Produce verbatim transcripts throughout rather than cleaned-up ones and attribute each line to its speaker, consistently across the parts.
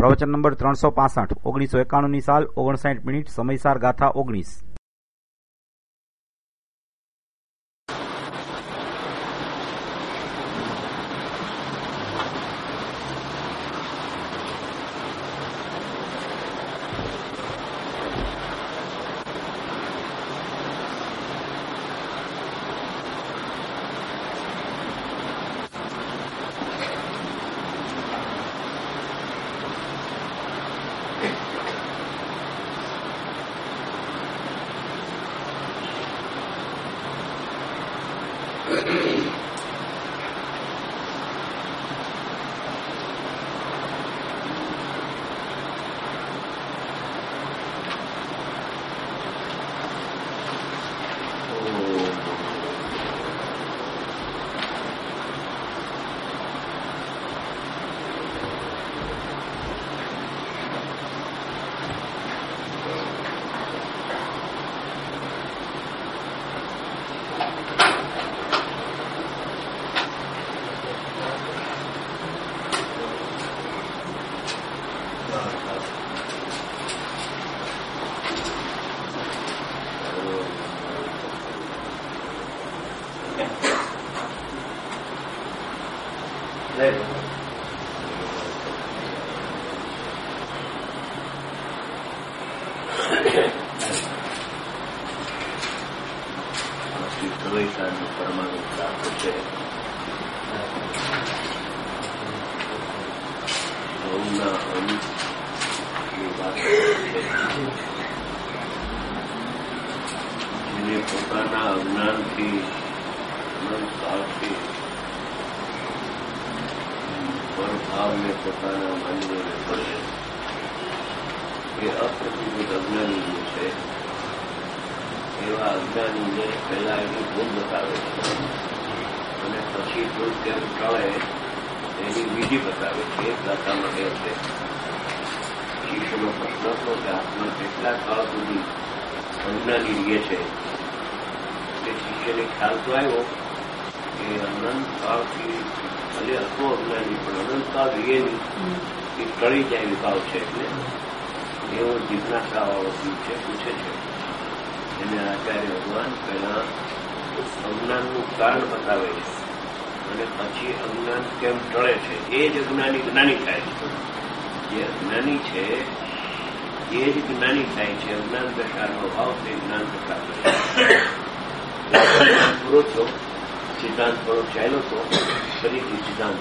Speaker 1: પ્રવચન નંબર ત્રણસો પાસઠ ઓગણીસો એકાણુંની સાલ ઓગણસાઠ મિનિટ સમયસાર ગાથા ઓગણીસ.
Speaker 2: પોતાના અજ્ઞાનથી પરભાવને પોતાના માનીને પડે એ અપ્રતિબિંબ અજ્ઞાની છે. એવા અજ્ઞાનીને પહેલા એની ભૂલ બતાવે છે અને પછી ભૂલ કેમ ટળે એની વિધિ બતાવે છે. એ ગાથામાં કહે છે. શિષ્યનો પ્રશ્ન હતો કે આત્મા કેટલા કાળ સુધી અજ્ઞાની રહે છે. એ શિષ્યને ખ્યાલ તો આવ્યો કે અનંત કાળથી ભલે હતો અજ્ઞાની પણ અનંત કાળ રહે નહીં એ ટળી જાય વિભાવ છે. એટલે એવો જિજ્ઞાસાવાળો છે પૂછે છે. એને આચાર્ય ભગવાન પહેલા અજ્ઞાનનું કારણ બતાવે છે અને પછી અજ્ઞાન કેમ ટળે છે. એ જ અજ્ઞાની જ્ઞાની થાય છે. જે અજ્ઞાની છે એ જ જ્ઞાની થાય છે. અજ્ઞાન દશાનો ભાવ તે જ્ઞાન દશા પૂરો થયો. સિદ્ધાંત થોડો ચાલ્યો હતો ફરીથી સિદ્ધાંત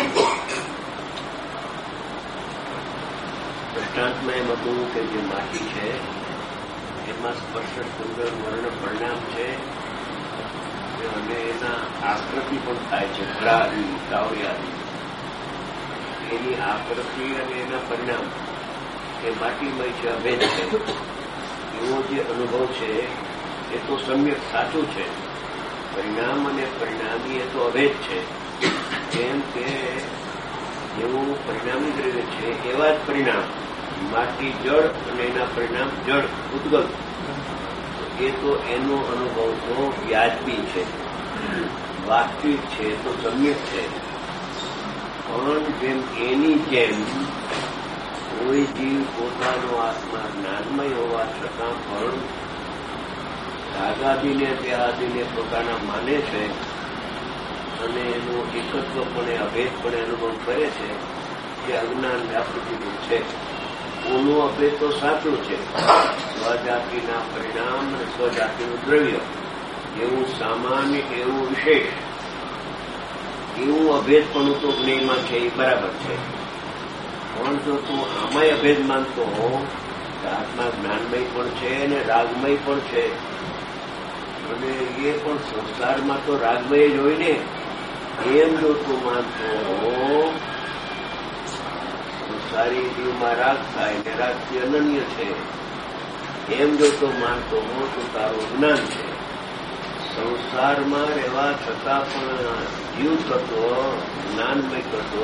Speaker 2: દ્રષ્ટાંતમાં એમ હતું કે જે માટી છે એમાં સ્પર્શ સુંદર વર્ણ પરિણામ છે અને એના આકૃતિ પણ થાય છે. ઘડાની કાવડિયાની એની આકૃતિ અને એના પરિણામ એ માટીમય છે, અભેદ છે. એવો જે અનુભવ છે એ તો સમ્યક સાચું છે. પરિણામ અને પરિણામી એ તો અભેદ છે. કેમ કે જેવું પરિણામી દ્રવ્ય છે એવા જ પરિણામ માટી જળ અને એના પરિણામ જળ ઉદ્ગલ. એ તો એનો અનુભવ તો વ્યાજબી છે, વાસ્તવિક છે, તો સમ્યક છે. પણ જેમ એની જેમ કોઈ જીવ પોતાનો આત્મા જ્ઞાનમય હોવા છતાં પણ રાગાદીને દેહાદીને પોતાના માને છે અને એનું એકત્વપણે અભેદપણે અનુભવ કરે છે જે અજ્ઞાન વ્યાપૃતિનું છે. ઓનું અભેદ તો સાચું છે. સ્વજાતિના પરિણામ અને સ્વજાતિનું દ્રવ્ય એવું સામાન્ય એવું વિશેષ એવું અભેદપણું તો જ્ઞેયમાં છે. એ બરાબર છે. પણ જો તું આમાંય અભેદ માનતો હો કે આત્મા જ્ઞાનમય પણ છે અને રાગમય પણ છે અને એ પણ સંસારમાં તો રાગમય જ હોય ને એમ જો તું માનતો હો સંસારી જીવમાં રાગ થાય ને રાગથી અનન્ય છે એમ જો તું માનતો હો તો તારું જ્ઞાન છે. સંસારમાં રહેવા છતાં પણ જીવ થતો જ્ઞાનમય થતો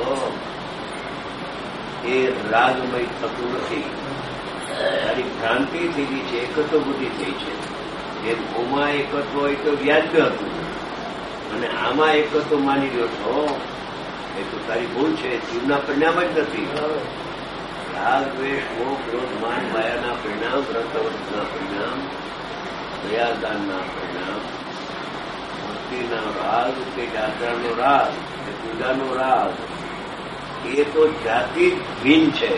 Speaker 2: એ રાગમય થતું નથી. તારી ભ્રાંતિ થઈ ગઈ છે, એકત્વ બુદ્ધિ થઈ છે. જેમ ઓમાં એકત્વ હોય તો વ્યાજ્ય હતું અને આમાં એકત્વ માની રહ્યો છો એ તો તારી ભૂલ છે. જીવના પરિણામ જ નથી. રાગ દ્વેષ મોહ ક્રોધ માન માયાના પરિણામ, વ્રતવર્તના પરિણામ, દયાદાનના પરિણામ, ભક્તિના રાગ કે જાત્રાનો રાગ કે પૂજાનો રાગ એ તો જાતિ જ ભિન્ન છે.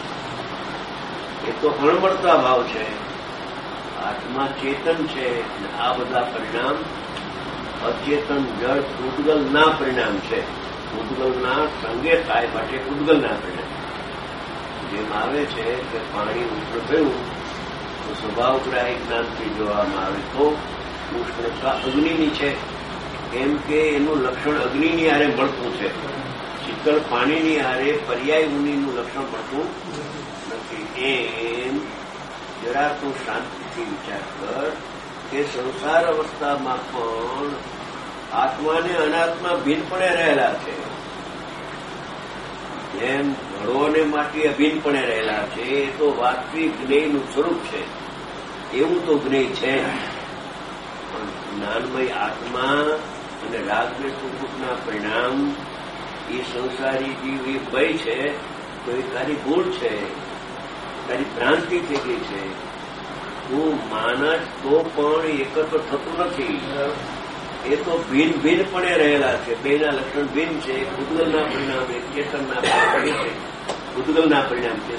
Speaker 2: એ તો અણમળતા ભાવ છે. આત્મા ચેતન છે અને આ બધા પરિણામ અચેતન જળ પૂતગલના પરિણામ છે. પૂતગલના સંગે થાય માટે પૂતગલના પરિણામ. જેમ આવે છે કે પાણી ઉષ્ણ થયું તો સ્વભાવગ્રાહી જ્ઞાનથી જોવામાં આવે તો ઉષ્ણતા અગ્નિની છે, કેમ કે એનું લક્ષણ અગ્નિની હારે મળતું છે. શીતળ પાણીની હારે પર્યાય મુનિનું લક્ષણ મળતું નથી. એમ જરા તું શાંતિથી વિચાર કર કે સંસાર અવસ્થામાં પણ આત્માને અનાત્મા ભિન્નપણે રહેલા છે. જેમ ઘડો અને માટી અભિન્નપણે રહેલા છે, એ તો વાસ્તવિક જ્ઞેયનું સ્વરૂપ છે. એવું તો જ્ઞેય છે, પણ જ્ઞાનમય આત્મા અને રાગને સુખના પરિણામ એ સંસારી જીવ એ ભય છે તો એ તારી ભૂલ છે, તારી ભ્રાંતિ થઈ ગઈ છે. તું માનસ તો પણ એકત્ર થતું નથી. એ તો ભિન્ન ભિન્નપણે રહેલા છે. બેના લક્ષણ ભિન્ન છે. ભૂતગલના પરિણામ એક ચેતનના પરિણામ છે. ભૂતગલના પરિણામ છે.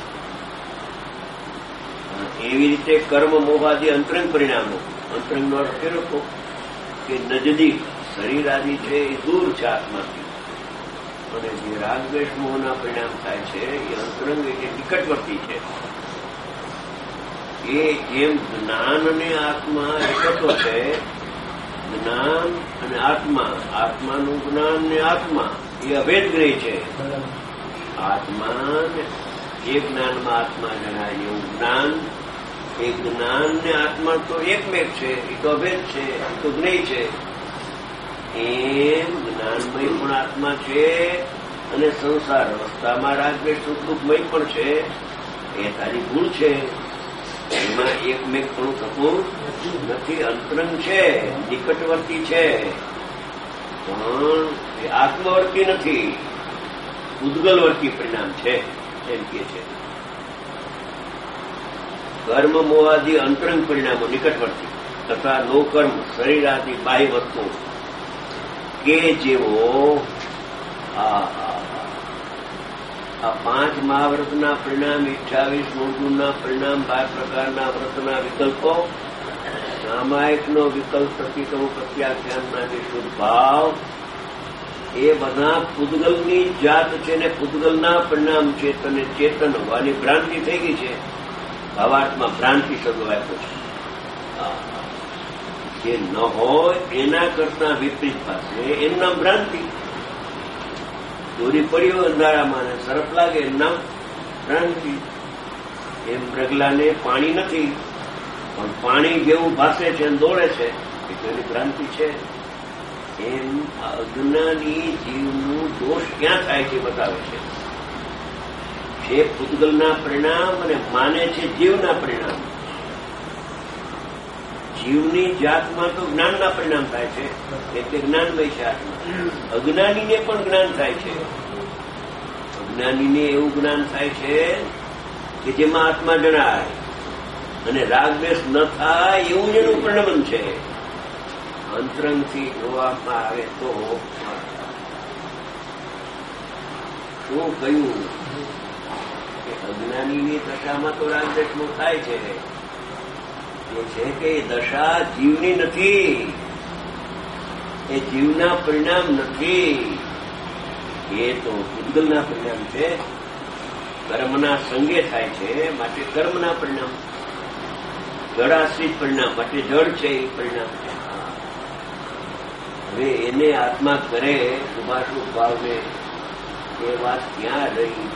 Speaker 2: એવી રીતે કર્મ મોહાદી અંતરંગ પરિણામો. અંતરંગનો અર્થ કર્યો હતો કે નજદીક શરીર આદિ છે એ દૂર છે આત્માથી, અને જે રાગદ્વેષ મોહના પરિણામ થાય છે એ અંતરંગ એટલે નિકટવર્તી છે. એ જેમ જ્ઞાન અને આત્મા એકત્વ છે, જ્ઞાન અને આત્મા, આત્માનું જ્ઞાન ને આત્મા એ અભેદ ગ્રહી છે. આત્મા એ જ્ઞાનમાં આત્મા જણાય એવું જ્ઞાન, એ જ્ઞાન ને આત્મા તો એકમેક છે, એ તો અભેદ છે, એ તો જ્ઞેય છે. એમ જ્ઞાનમય પણ આત્મા છે અને સંસાર અવસ્થામાં રાગદ્વેષ સુખદુઃખમય પણ છે. એ તારી ભૂલ છે. એમાં એકમેક પણ થતું નથી. અંતરંગ છે, નિકટવર્તી છે, પણ એ આત્મવર્તી નથી, ઉદ્ગલવર્તી પરિણામ છે એમ કે છે. કર્મ મોહાદી અંતરંગ પરિણામો નિકટવર્તી તથા નો કર્મ શરીરાદિ બાહ્ય વસ્તુઓ કે જેવો આ આ પાંચ મહાવ્રતના પરિણામ, અઠ્યાવીસ મોજૂરના પરિણામ, બાર પ્રકારના વ્રતના વિકલ્પો, સામાયિકનો વિકલ્પ, પ્રતિક્રમ પ્રત્યાખ્યાનના જે શુદ્ધ ભાવ, એ બધા પૂતગલની જાત છે ને પૂતગલના પરિણામ છે. તને ચેતન હોવાની ભ્રાંતિ થઈ ગઈ છે. ભાવાર્થમાં ભ્રાંતિ શબ્દ વાપર્યો છે. જે ન હોય એના કરતા વિપરીત પાસે એનું નામ ભ્રાંતિ. દોરી પડ્યો અંધારામાં ને સરફ લાગે એનું નામ ભ્રાંતિ. એમ પ્રગલાને પાણી નથી, પણ પાણી જેવું ભાસે છે અને દોડે છે, એટલે એની ભ્રાંતિ છે. એમ અજ્ઞાની જીવનું દોષ ક્યાં થાય છે બતાવે છે. જે પૂતગલના પરિણામ અને માને છે જીવના પરિણામ. જીવની જાતમાં તો જ્ઞાનના પરિણામ થાય છે, એટલે જ્ઞાનમય છે આત્મા. અજ્ઞાનીને પણ જ્ઞાન થાય છે. અજ્ઞાનીને એવું જ્ઞાન થાય છે કે જેમાં આત્મા જણાય અને રાગદ્વેષ ન થાય એવું જ એનું પરિણમન છે. અંતરંગથી જોવામાં આવે તો શું કહ્યું કે અજ્ઞાનીની દશામાં તો રાગદ્વેષનું થાય છે. એ છે કે એ દશા જીવની નથી, એ જીવના પરિણામ નથી, એ તો પૂતગલના પરિણામ છે. કર્મના સંગે થાય છે માટે કર્મના પરિણામ, જળાશ્રિત પરિણામ માટે જળ છે એ પરિણામ છે. હવે એને આત્મા કરે શુભાશુભ ભાવને, એ વાત ક્યાં રહી?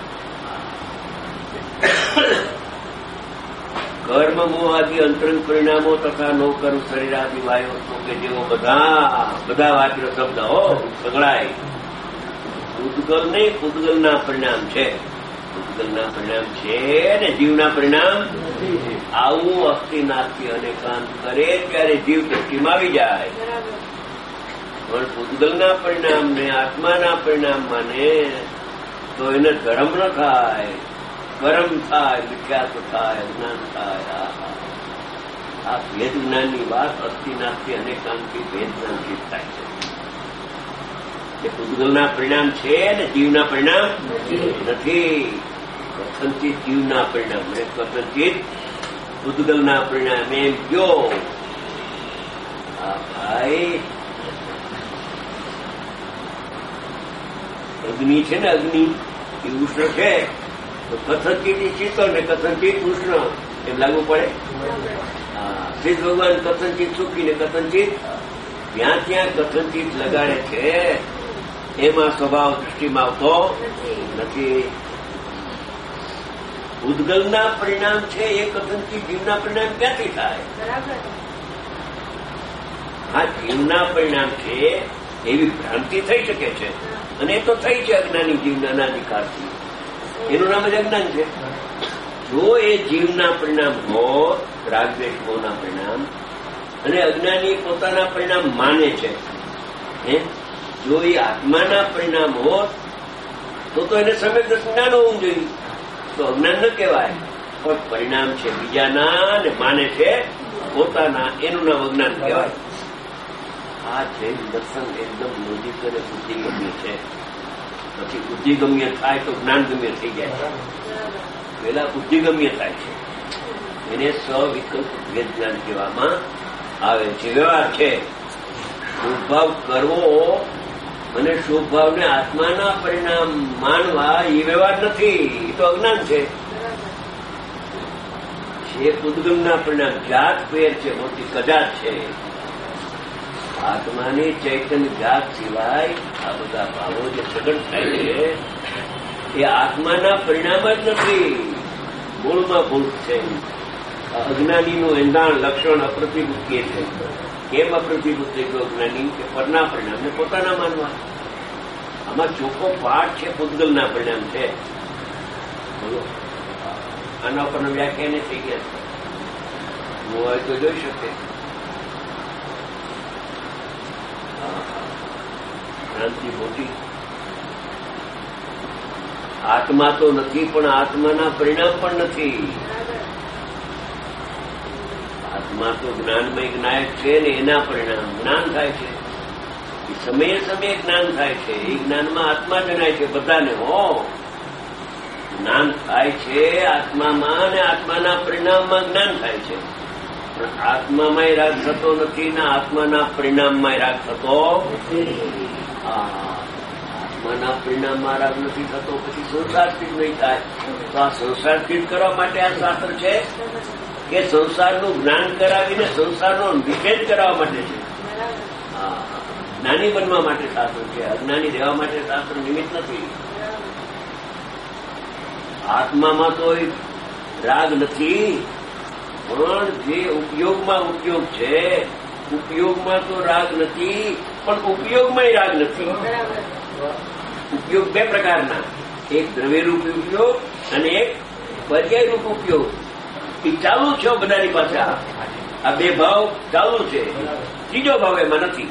Speaker 2: કર્મ મોહાદી અંતરંગ પરિણામો તથા નો કર્મ શરીરાદિ વાયુ કે જેવો બધા બધા વાક્ય શબ્દ હો સગળાય પૂતગલ નહીં, પૂતગલના પરિણામ છે. પૂતગલના પરિણામ છે ને જીવના પરિણામ. આવું અસ્થિનાથથી અને કાંત કરે ત્યારે જીવ દ્રષ્ટિમાં આવી જાય. પણ પૂતગલના પરિણામને આત્માના પરિણામ માને તો એને ધર્મ ન થાય. કર્મ થાય, મિથ્યાત્વ થાય, અજ્ઞાન થાય. આ ભેદ જ્ઞાનની વાત અસ્થિ નાસ્તિ અનેકાંતથી ભેદ જ્ઞાનથી થાય છે. એ પૂતગલના પરિણામ છે ને જીવના પરિણામ નથી. કથનચિત જીવના પરિણામ અને કથનચિત પૂતગલના પરિણામ એમ કયો. આ ભાઈ અગ્નિ છે ને, અગ્નિ એ ઉષ્ણ છે, તો કથનચિત એ શીતળ ને કથનચિત ઉષ્ણ એમ લાગુ પડે. હા, શ્રી ભગવાન કથનચિત સુખી ને કથનચિત ત્યાં ત્યાં કથનચિત લગાડે છે. એમાં સ્વભાવ દૃષ્ટિમાં આવતો નથી. ઉદ્ગલના પરિણામ છે એ કથનચિત જીવના પરિણામ ક્યાંથી થાય? હા, જીવના પરિણામ છે એવી ભ્રાંતિ થઈ શકે છે, અને એ તો થઈ છે અજ્ઞાની જીવના અનાધિકારથી. એનું નામ જ અજ્ઞાન છે. જો એ જીવના પરિણામ હોત, રાગદ્વેષ મોહના પરિણામ, અને અજ્ઞાની પોતાના પરિણામ માને છે, હે જો એ આત્માના પરિણામ હોત તો તો એને સમ્યક જ્ઞાન હોવું જોઈએ. તો અજ્ઞાન ન કહેવાય, પણ પરિણામ છે બીજાના ને માને છે પોતાના, એનું નામ અજ્ઞાન કહેવાય. આ જૈન દર્શન એકદમ લોજિક અને બુદ્ધિગમ્ય છે. પછી બુદ્ધિગમ્ય થાય તો જ્ઞાનગમ્ય થઈ જાય. પેલા બુદ્ધિગમ્ય થાય છે, એને સવિકલ્પ ભેદ જ્ઞાન કહેવામાં આવે છે. વ્યવહાર છે, શુભભાવ કરવો અને શુભભાવને આત્માના પરિણામ માનવા એ વ્યવહાર નથી, એ તો અજ્ઞાન છે. જે પૂતગલના પરિણામ જાત પેર છે, મોટી કજાત છે. આત્માની ચૈતન્ય જાત સિવાય આ બધા ભાવો જે પ્રગટ થાય છે એ આત્માના પરિણામ જ નથી, મૂળમાં ભૂલ છે. અજ્ઞાનીનું એંધાણ લક્ષણ અપ્રતિભૂત કે છે. કેમ અપ્રતિભૂત થઈ ગયો અજ્ઞાની? કે પરના પરિણામને પોતાના માનવા. આમાં ચોખ્ખો પાઠ છે, પૂતગલના પરિણામ છે. બોલો, આના ઉપર વ્યાખ્યાને થઈ ગયા છે. હું હોય તો જોઈ શકે. ભ્રાંતિ મોટી. આત્મા તો નથી, પણ આત્માના પરિણામ પણ નથી. આત્મા તો જ્ઞાનમય જ્ઞાયક છે ને એના પરિણામ જ્ઞાન થાય છે. એ સમયે સમયે જ્ઞાન થાય છે. એ જ્ઞાનમાં આત્મા જણાય છે બધાને. હો, જ્ઞાન થાય છે આત્મામાં અને આત્માના પરિણામમાં જ્ઞાન થાય છે. પણ આત્મામાંય રાગ થતો નથી ને આત્માના પરિણામમાં રાગ થતો. આત્માના પરિણામમાં રાગ નથી થતો, પછી સંસારથી નહીં થાય. તો આ સંસારથી કરવા માટે આ શાસ્ત્ર છે કે સંસારનું જ્ઞાન કરાવીને સંસારનો નિષેધ કરાવવા માટે છે. જ્ઞાની બનવા માટે શાસ્ત્ર છે, અજ્ઞાની રહેવા માટે શાસ્ત્ર નિમિત્ત નથી. આત્મામાં તો રાગ નથી, પણ જે ઉપયોગમાં ઉપયોગ છે, ઉપયોગમાં તો રાગ નથી, પણ ઉપયોગમાં રાગ નથી. ઉપયોગ બે પ્રકારના, એક દ્રવ્યરૂપ ઉપયોગ અને એક પર્યાયરૂપ ઉપયોગ. એ ચાલુ છે બધાની પાસે. આ બે ભાવ ચાલુ છે, ત્રીજો ભાવ એમાં નથી.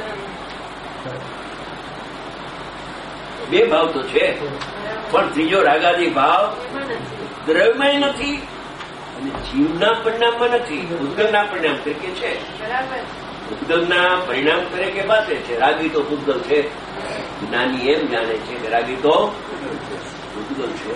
Speaker 2: બે ભાવ તો છે, પણ ત્રીજો રાગાદી ભાવ દ્રવ્યમાં નથી અને જીવના પરિણામમાં નથી. પૂતગલના પરિણામ તરીકે છે. પૂતગલના પરિણામ તરીકે પાસે છે. રાગી તો પૂતગલ છે. જ્ઞાની એમ જાણે છે કે રાગી તો પૂતગલ છે.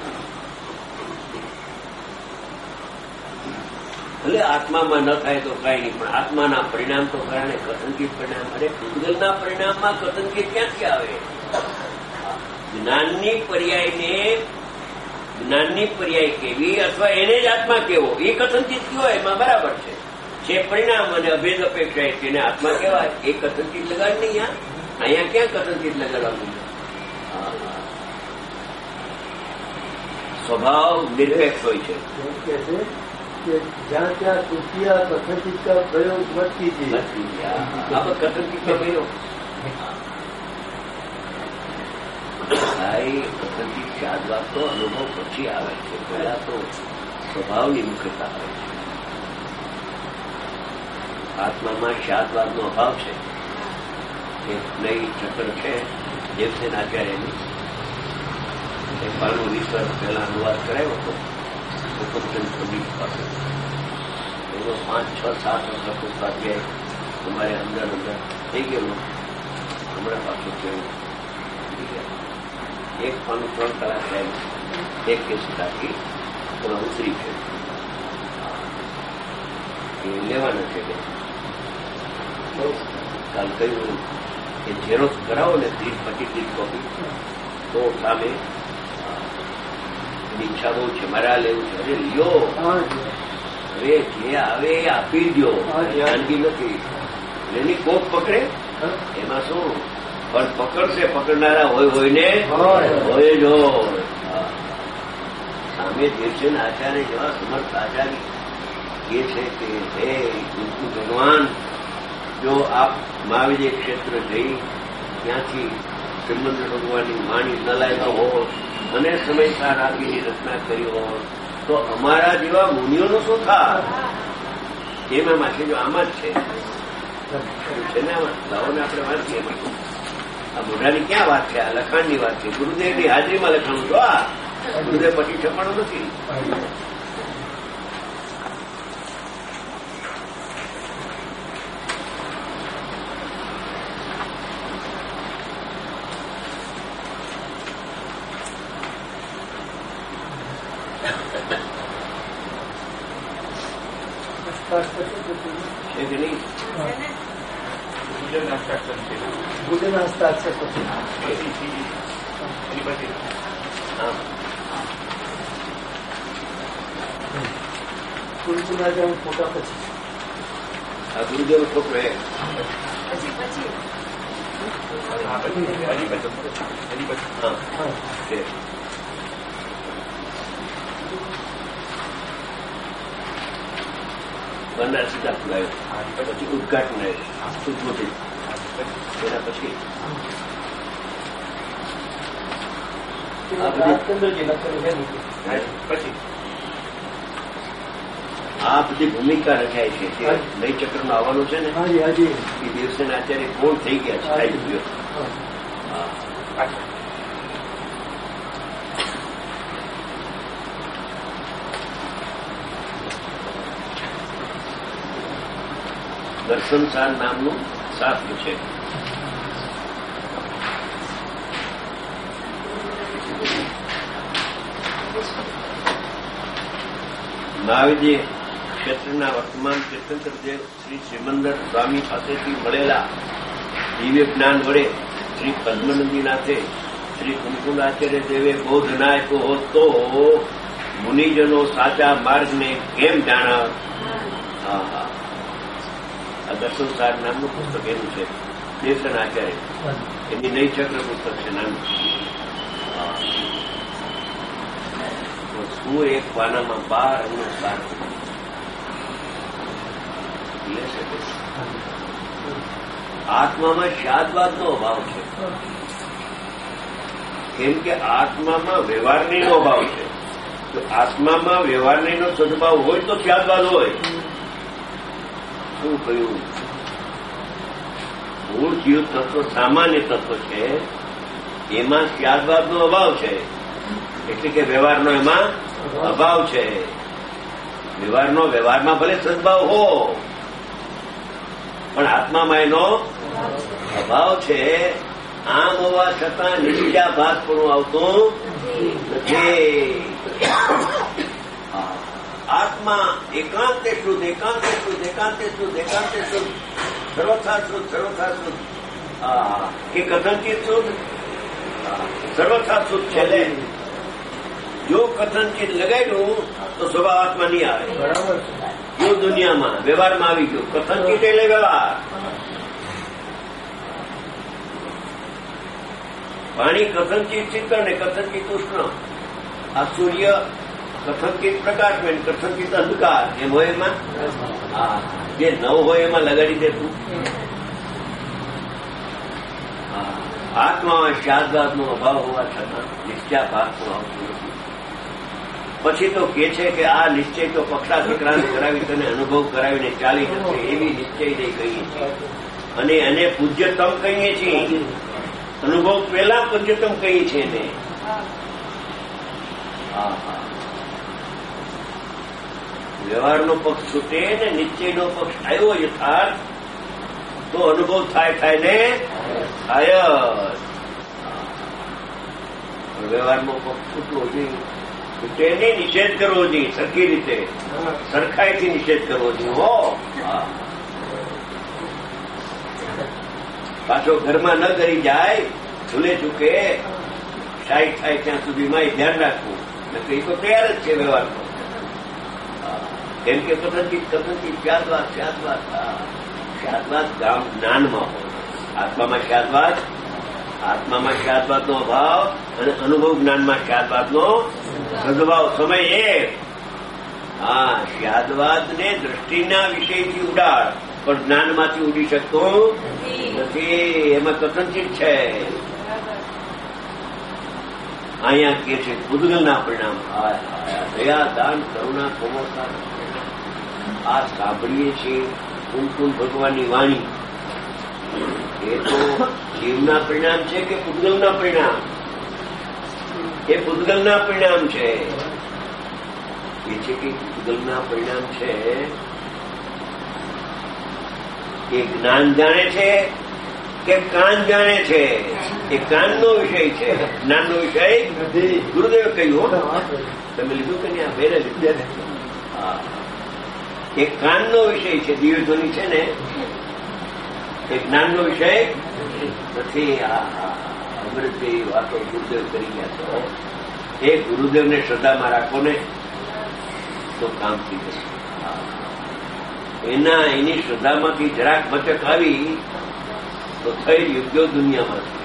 Speaker 2: ભલે આત્મામાં ન થાય તો કઈ નહીં, પણ આત્માના પરિણામ તો કારણે કથનચિત પરિણામ. અને પૂતગલના પરિણામમાં કથનચિત ક્યાંથી આવે? જ્ઞાનની પર્યાયને જ્ઞાનની પર્યાય કેવી અથવા એને જ આત્મા કેવો એ કથનચિત કયો એમાં બરાબર છે. જે પરિણામ અને અભેદ અપેક્ષા તેને આત્મા કહેવાય. એ કથનચિત લગાડ નહીં. અહીંયા ક્યાં કથનચિત લગાડવાનું? સ્વભાવ નિરપેક્ષ હોય છે.
Speaker 3: જ્યાં ત્યાં તૃતીય કથનચિત કા પ્રયોગ વધતી
Speaker 2: કથનચિત કા પ્રયોગ કથનચિત શાદવાદ તો અનુભવ પછી આવે છે. પહેલા તો સ્વભાવની મુખ્યતા આવે છે. આત્મામાં શાદવાદનો અભાવ છે. એક નઈ ચક્ર છે દેવસેન આચાર્યની. એ પાનું રિસર્ચ પહેલા અનુવાદ કરાયો હતો સફરજન પંડિત પાસે. એનો પાંચ છ સાત વર્ષ સ્વાધ્યાય તમારે અંદર અંદર થઈ ગયેલો. હમણાં પાછું કેવું એક પાનું ત્રણ કલાક થાય, એક કેસી રાખી એમાં ઉતરી છે એ લેવાના છે. કાલ કહ્યું કે ઝેરોક્સ કરાવો ને ત્રીસ પચીસ ત્રીસ કોપી તો સામે એની ઈચ્છા બહુ છે, મારે આ લેવું છે. અરે લ્યો, હવે જે આવે એ આપી દો, ખાનગી નથી. એની કોક પકડે એમાં શું, પણ પકડશે પકડનારા હોય હોય ને હોય જો સામે દેવસે આચાર્ય જેવા સમર્થ આચાર્ય એ છે કે હે ભગવાન, જો આપ મહાવીર ક્ષેત્ર જઈ ત્યાંથી શ્રીમંત ભગવાનની વાણી ન લાવ્યા હો અને સમયસાર આપીની રચના કરી હો તો અમારા જેવા મુનિઓનું શું થાય? એમાં છે જો આમાં જ છે ને, આમાં લાવો ને આપણે વાંચીએ. આ મોઢાની ક્યાં વાત છે? આ લખાણની વાત છે. ગુરુદેવની હાજરીમાં લખાણું છો. આ ગુરુદેવ પછી છપાણું નથી. છે કે નહીં?
Speaker 3: ભોજન હસ્તાક્ષર પછી ગુરુકુળના જેમ ફોટા પછી
Speaker 2: આ ગુરુદેવ છોકરો એ બનારસી દાખલ આવ્યો, પછી ઉદઘાટન આવ્યું, ઉદબોધિત એના પછી પછી આ બધી ભૂમિકા રચાય છે. નઈ ચક્રનો આવવાનું છે ને એ દિવસે આચાર્ય કોણ થઈ ગયા છે. દર્શન સાર નામનું શાસ્ત્ર છે. મહાવીર ક્ષેત્રના વર્તમાન તીર્થંકરદેવ શ્રી શ્રીમંદર સ્વામી પાસેથી મળેલા દિવ્ય જ્ઞાન વડે શ્રી પદ્મનંદીનાથે શ્રી કુમકુંડાચાર્ય દેવે બોધ ના આપ્યો હોત તો મુનિજનો સાચા માર્ગને કેમ જાણા? હા હા આ દર્શન સાર નામનું પુસ્તક એનું છે. દેવસન આચાર્ય એની નઈ ચક્ર પુસ્તક છે નાનું. શું એક પાનામાં બાર અને સાત આત્મામાં શાદવાદનો અભાવ છે. કેમ કે આત્મામાં વ્યવહારનીનો અભાવ છે. જો આત્મામાં વ્યવહારનીનો સદભાવ હોય તો શાદવાદ હોય. શું કહ્યું? મૂળ જીવ તત્વ સામાન્ય તત્વ છે, એમાં શાદવાદનો અભાવ છે. એટલે કે વ્યવહારનો એમાં અભાવ છે. વ્યવહારનો વ્યવહારમાં ભલે સદભાવ હો પણ આત્મામાં એનો અભાવ છે. આમ હોવા છતાં નિષ્ઠા ભાસપણું આવતું નથી. આત્મા એકાંતે શુદ્ધ, એકાંતે શુદ્ધ, એકાંતે શુદ્ધ, એકાંતે શુદ્ધ, સર્વથા શુદ્ધ, સર્વથા શુદ્ધ કે કથનચિત શુદ્ધ, સર્વથા શુદ્ધ છે. જો કથનચિત લગાડ્યું તો સ્વભાવ આત્મા નહીં આવે. જો દુનિયામાં વ્યવહારમાં આવી ગયું કથનચિત એટલે વ્યવહાર. પાણી કથનચિત ચિત્ત અને કથનચિત ઉષ્ણ. આ સૂર્ય કથનચિત પ્રકાશમાં, કથનચિત અંધકાર. એમ હોય એમાં જે નવ હોય એમાં લગાડી દેતું. આત્મામાં શાદવાદનો અભાવ હોવા છતાં નિશ્ચય ભાગનું આવતું નથી. પછી તો કે છે કે આ નિશ્ચય તો પક્ષાધિક્રાંત કરાવી તને અનુભવ કરાવીને ચાલી જશે એવી નિશ્ચય નહીં કહીએ છીએ. અને એને પૂજ્યતમ કહીએ છીએ. અનુભવ પહેલા પૂજ્યતમ કહીએ છીએ એને. હા હા વ્યવહારનો પક્ષ છૂટે ને નિશ્ચયનો પક્ષ આવ્યો યથાર્થ તો અનુભવ થાય થાય ને થાય જ વ્યવહારમાં પક્ષ છૂટવો જોઈએ છૂટે નહીં નિષેધ કરવો જોઈએ સરખી રીતે સરખાઈથી નિષેધ કરવો જોઈએ હો પાછો ઘરમાં ન કરી જાય ભૂલે ચૂકે શાહી થાય ત્યાં સુધીમાં એ ધ્યાન રાખવું એ તો તૈયાર જ છે વ્યવહારમાં કેમ કે કથનથી કથનથી શાદવાદ શાદવાદ શાદવાદ ગામ જ્ઞાનમાં હોય આત્મામાં શાદવાદ આત્મામાં શાદવાદનો અભાવ અને અનુભવ જ્ઞાનમાં શાદવાદનો સદભાવ સમય એક હા શાદવાદને દ્રષ્ટિના વિષયથી ઉડાડ પણ જ્ઞાનમાંથી ઉડી શકતો નથી એમાં કથનચિત છે અહીંયા કે છે ભૂતગલના પરિણામ દયા દાન કરુણા કોમળતા આ સાંભળીએ છીએ કુમકુમ ભગવાનની વાણી એ તો જીવના પરિણામ છે કે પૂતગલના પરિણામ એ પૂતગલના પરિણામ છે એ છે કે પૂતગલના પરિણામ છે એ જ્ઞાન જાણે છે કે કાન જાણે છે એ કાનનો વિષય છે જ્ઞાનનો વિષય ગુરુદેવે કહ્યું તમે લીધું કે નહીં આ બેને લીધું હા એ કાનનો વિષય છે દિવ્ય ધ્વનિ છે ને એ જ્ઞાનનો વિષય નથી આ અમૃત જેવી વાતો ગુરુદેવ કરી ગયા છો એ ગુરુદેવને શ્રદ્ધામાં રાખો ને તો કામ થઈ જશે એના એની શ્રદ્ધામાંથી જરાક બચક આવી તો થઈ યોગ્ય દુનિયામાંથી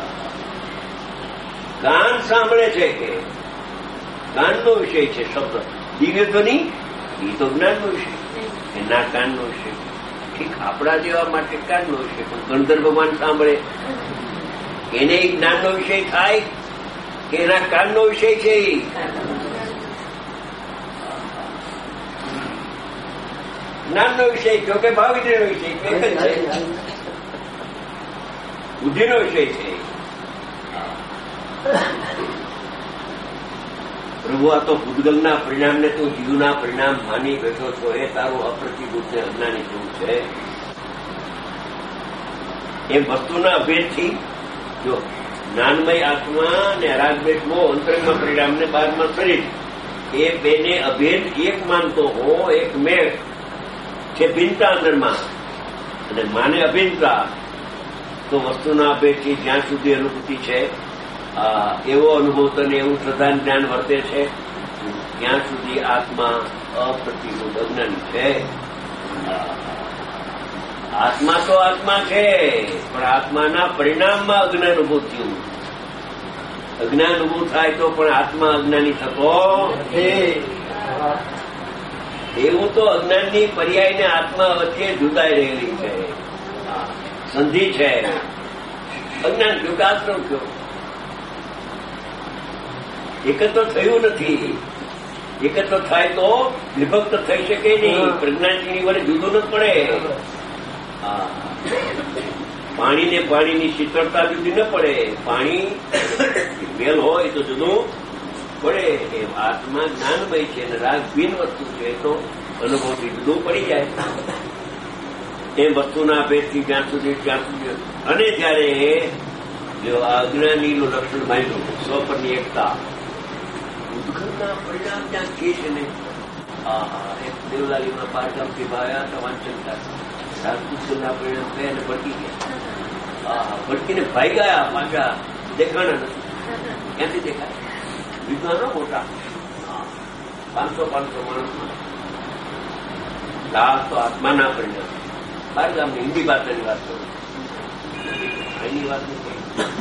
Speaker 2: કાન સાંભળે છે કે કાનનો વિષય છે શબ્દ દિવ્ય ધ્વનિ એ તો જ્ઞાનનો વિષય એના કાનનો વિષય ઠીક આપણા જેવા માટે કાનનો વિષય પણ ગણધર ભગવાન સાંભળે એને જ્ઞાનનો વિષય થાય કે એના કાનનો વિષય છે જ્ઞાનનો વિષય કયો કે ભાવિદ્રનો વિષય એક જ છે બુદ્ધિનો વિષય છે પ્રભુ આ તો ભૂતગલના પરિણામને તું જીવના પરિણામ માની બેઠો છો એ તારું અપ્રતિભૂત ને અજ્ઞાની જેવું છે એ વસ્તુના ભેદથી જો જ્ઞાનમય આત્મા અને રાગદ્વેષ મોહ અંતરંગમાં પરિણામને બાદમાં શરીર એ બેને અભેદ એક માનતો હો એક મેઘ છે ભિન્નતા અંદરમાં અને માને અભિન્નતા તો વસ્તુના અભેદથી જ્યાં સુધી અનુભૂતિ છે એવો અનુભવ તને એવું શ્રદ્ધાન જ્ઞાન વર્તે છે ત્યાં સુધી આત્મા અપ્રતિભૂત અજ્ઞાની છે આત્મા તો આત્મા છે પણ આત્માના પરિણામમાં અજ્ઞાન ઉભું થયું અજ્ઞાન ઉભું થાય તો પણ આત્મા અજ્ઞાની થતો એવું તો અજ્ઞાનની પર્યાયને આત્મા વચ્ચે જુદાઈ રહેલી છે સંધિ છે અજ્ઞાન કયો કે આશ્રમ કયો એકત્ર થયું નથી એકત્ર થાય તો વિભક્ત થઈ શકે નહીં પ્રજ્ઞાનની વડે જુદું ન પડે પાણી ને પાણીની શીતળતા જુદી ન પડે પાણી મેલ હોય તો જુદું પડે એ આત્મા જ્ઞાનમય છે અને રાગ ભિન્ન વસ્તુ છે તો અનુભવથી જુદું પડી જાય એ વસ્તુના ભેદથી જ્યાં સુધી ત્યાં સુધી અને જયારે જો આ અજ્ઞાનીનું લક્ષણ માન્યું સ્વપરની એકતા ઉદગલના પરિણામ ત્યાં કે છે ને એક દેવલાલીમાં પારગામથી ભાવ્યા હતા વાંચનતા રાજપૂતના પરિણામ થયા અને ભટકી ગયા ભટકીને ભાઈ ગયા પાછા દેખાણા નથી ક્યાંથી દેખાય વિદ્વાનો મોટા પાંચસો પાંચસો માણસમાં લાભ તો આત્માના પરિણામ બારગામની હિન્દી ભાષાની વાત કરું અહીંની વાત નથી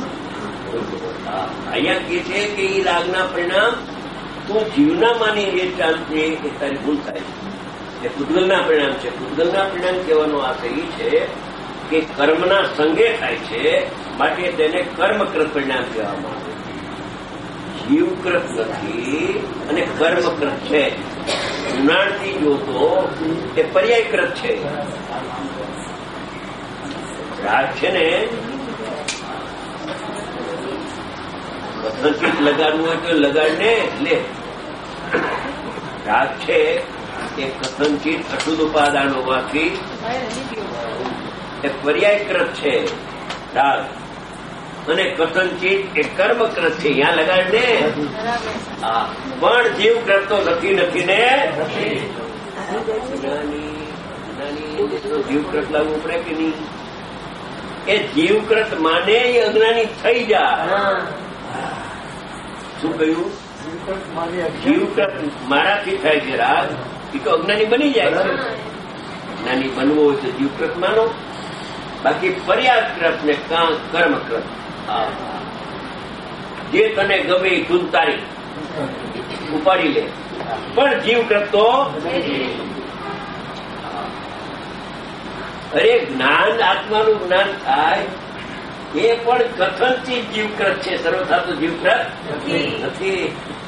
Speaker 2: અહીંયા કે છે કે એ રાગના પરિણામ તું જીવના માની એ ચાલશે એ તારી ભૂલ થાય છે એ પૂતગલના પરિણામ છે પૂતગલના પરિણામ કહેવાનો આશય એ છે કે કર્મના સંગે થાય છે માટે તેને કર્મકૃત પરિણામ કહેવામાં આવે છે જીવકૃત નથી અને કર્મકૃત છે ઉનાળથી જોતો એ પર્યાયકૃત છે રાગ છે ને કથનચિત લગાડવું હોય તો લગાડ ને લે રાગ છે એ કથનચિત અશુદ્ધ ઉપાદાનોમાંથી એ પર્યાયકૃત છે રાગ, અને કથનચિત એ કર્મકૃત છે. અહીંયા લગાડ ને. હા, પણ જીવકૃત તો નથી નથી ને. જીવકૃત લાવવું પડે કે નહીં? એ જીવકૃત માને એ અજ્ઞાની થઈ જાય. શું કહ્યું? જીવકૃત મારાથી થાય છે રાગ, એ તો અજ્ઞાની બની જાય છે. અજ્ઞાની બનવો હોય તો જીવકૃત માનો, બાકી પર્યાકૃત ને કર્મકૃત. જે તને ગમે એ ચૂંતારી ઉપાડી લે, પણ જીવકૃત તો અરે જ્ઞાન આત્માનું જ્ઞાન થાય એ પણ કથનથી જીવકૃત છે. સર્વથા તો જીવકૃત નથી.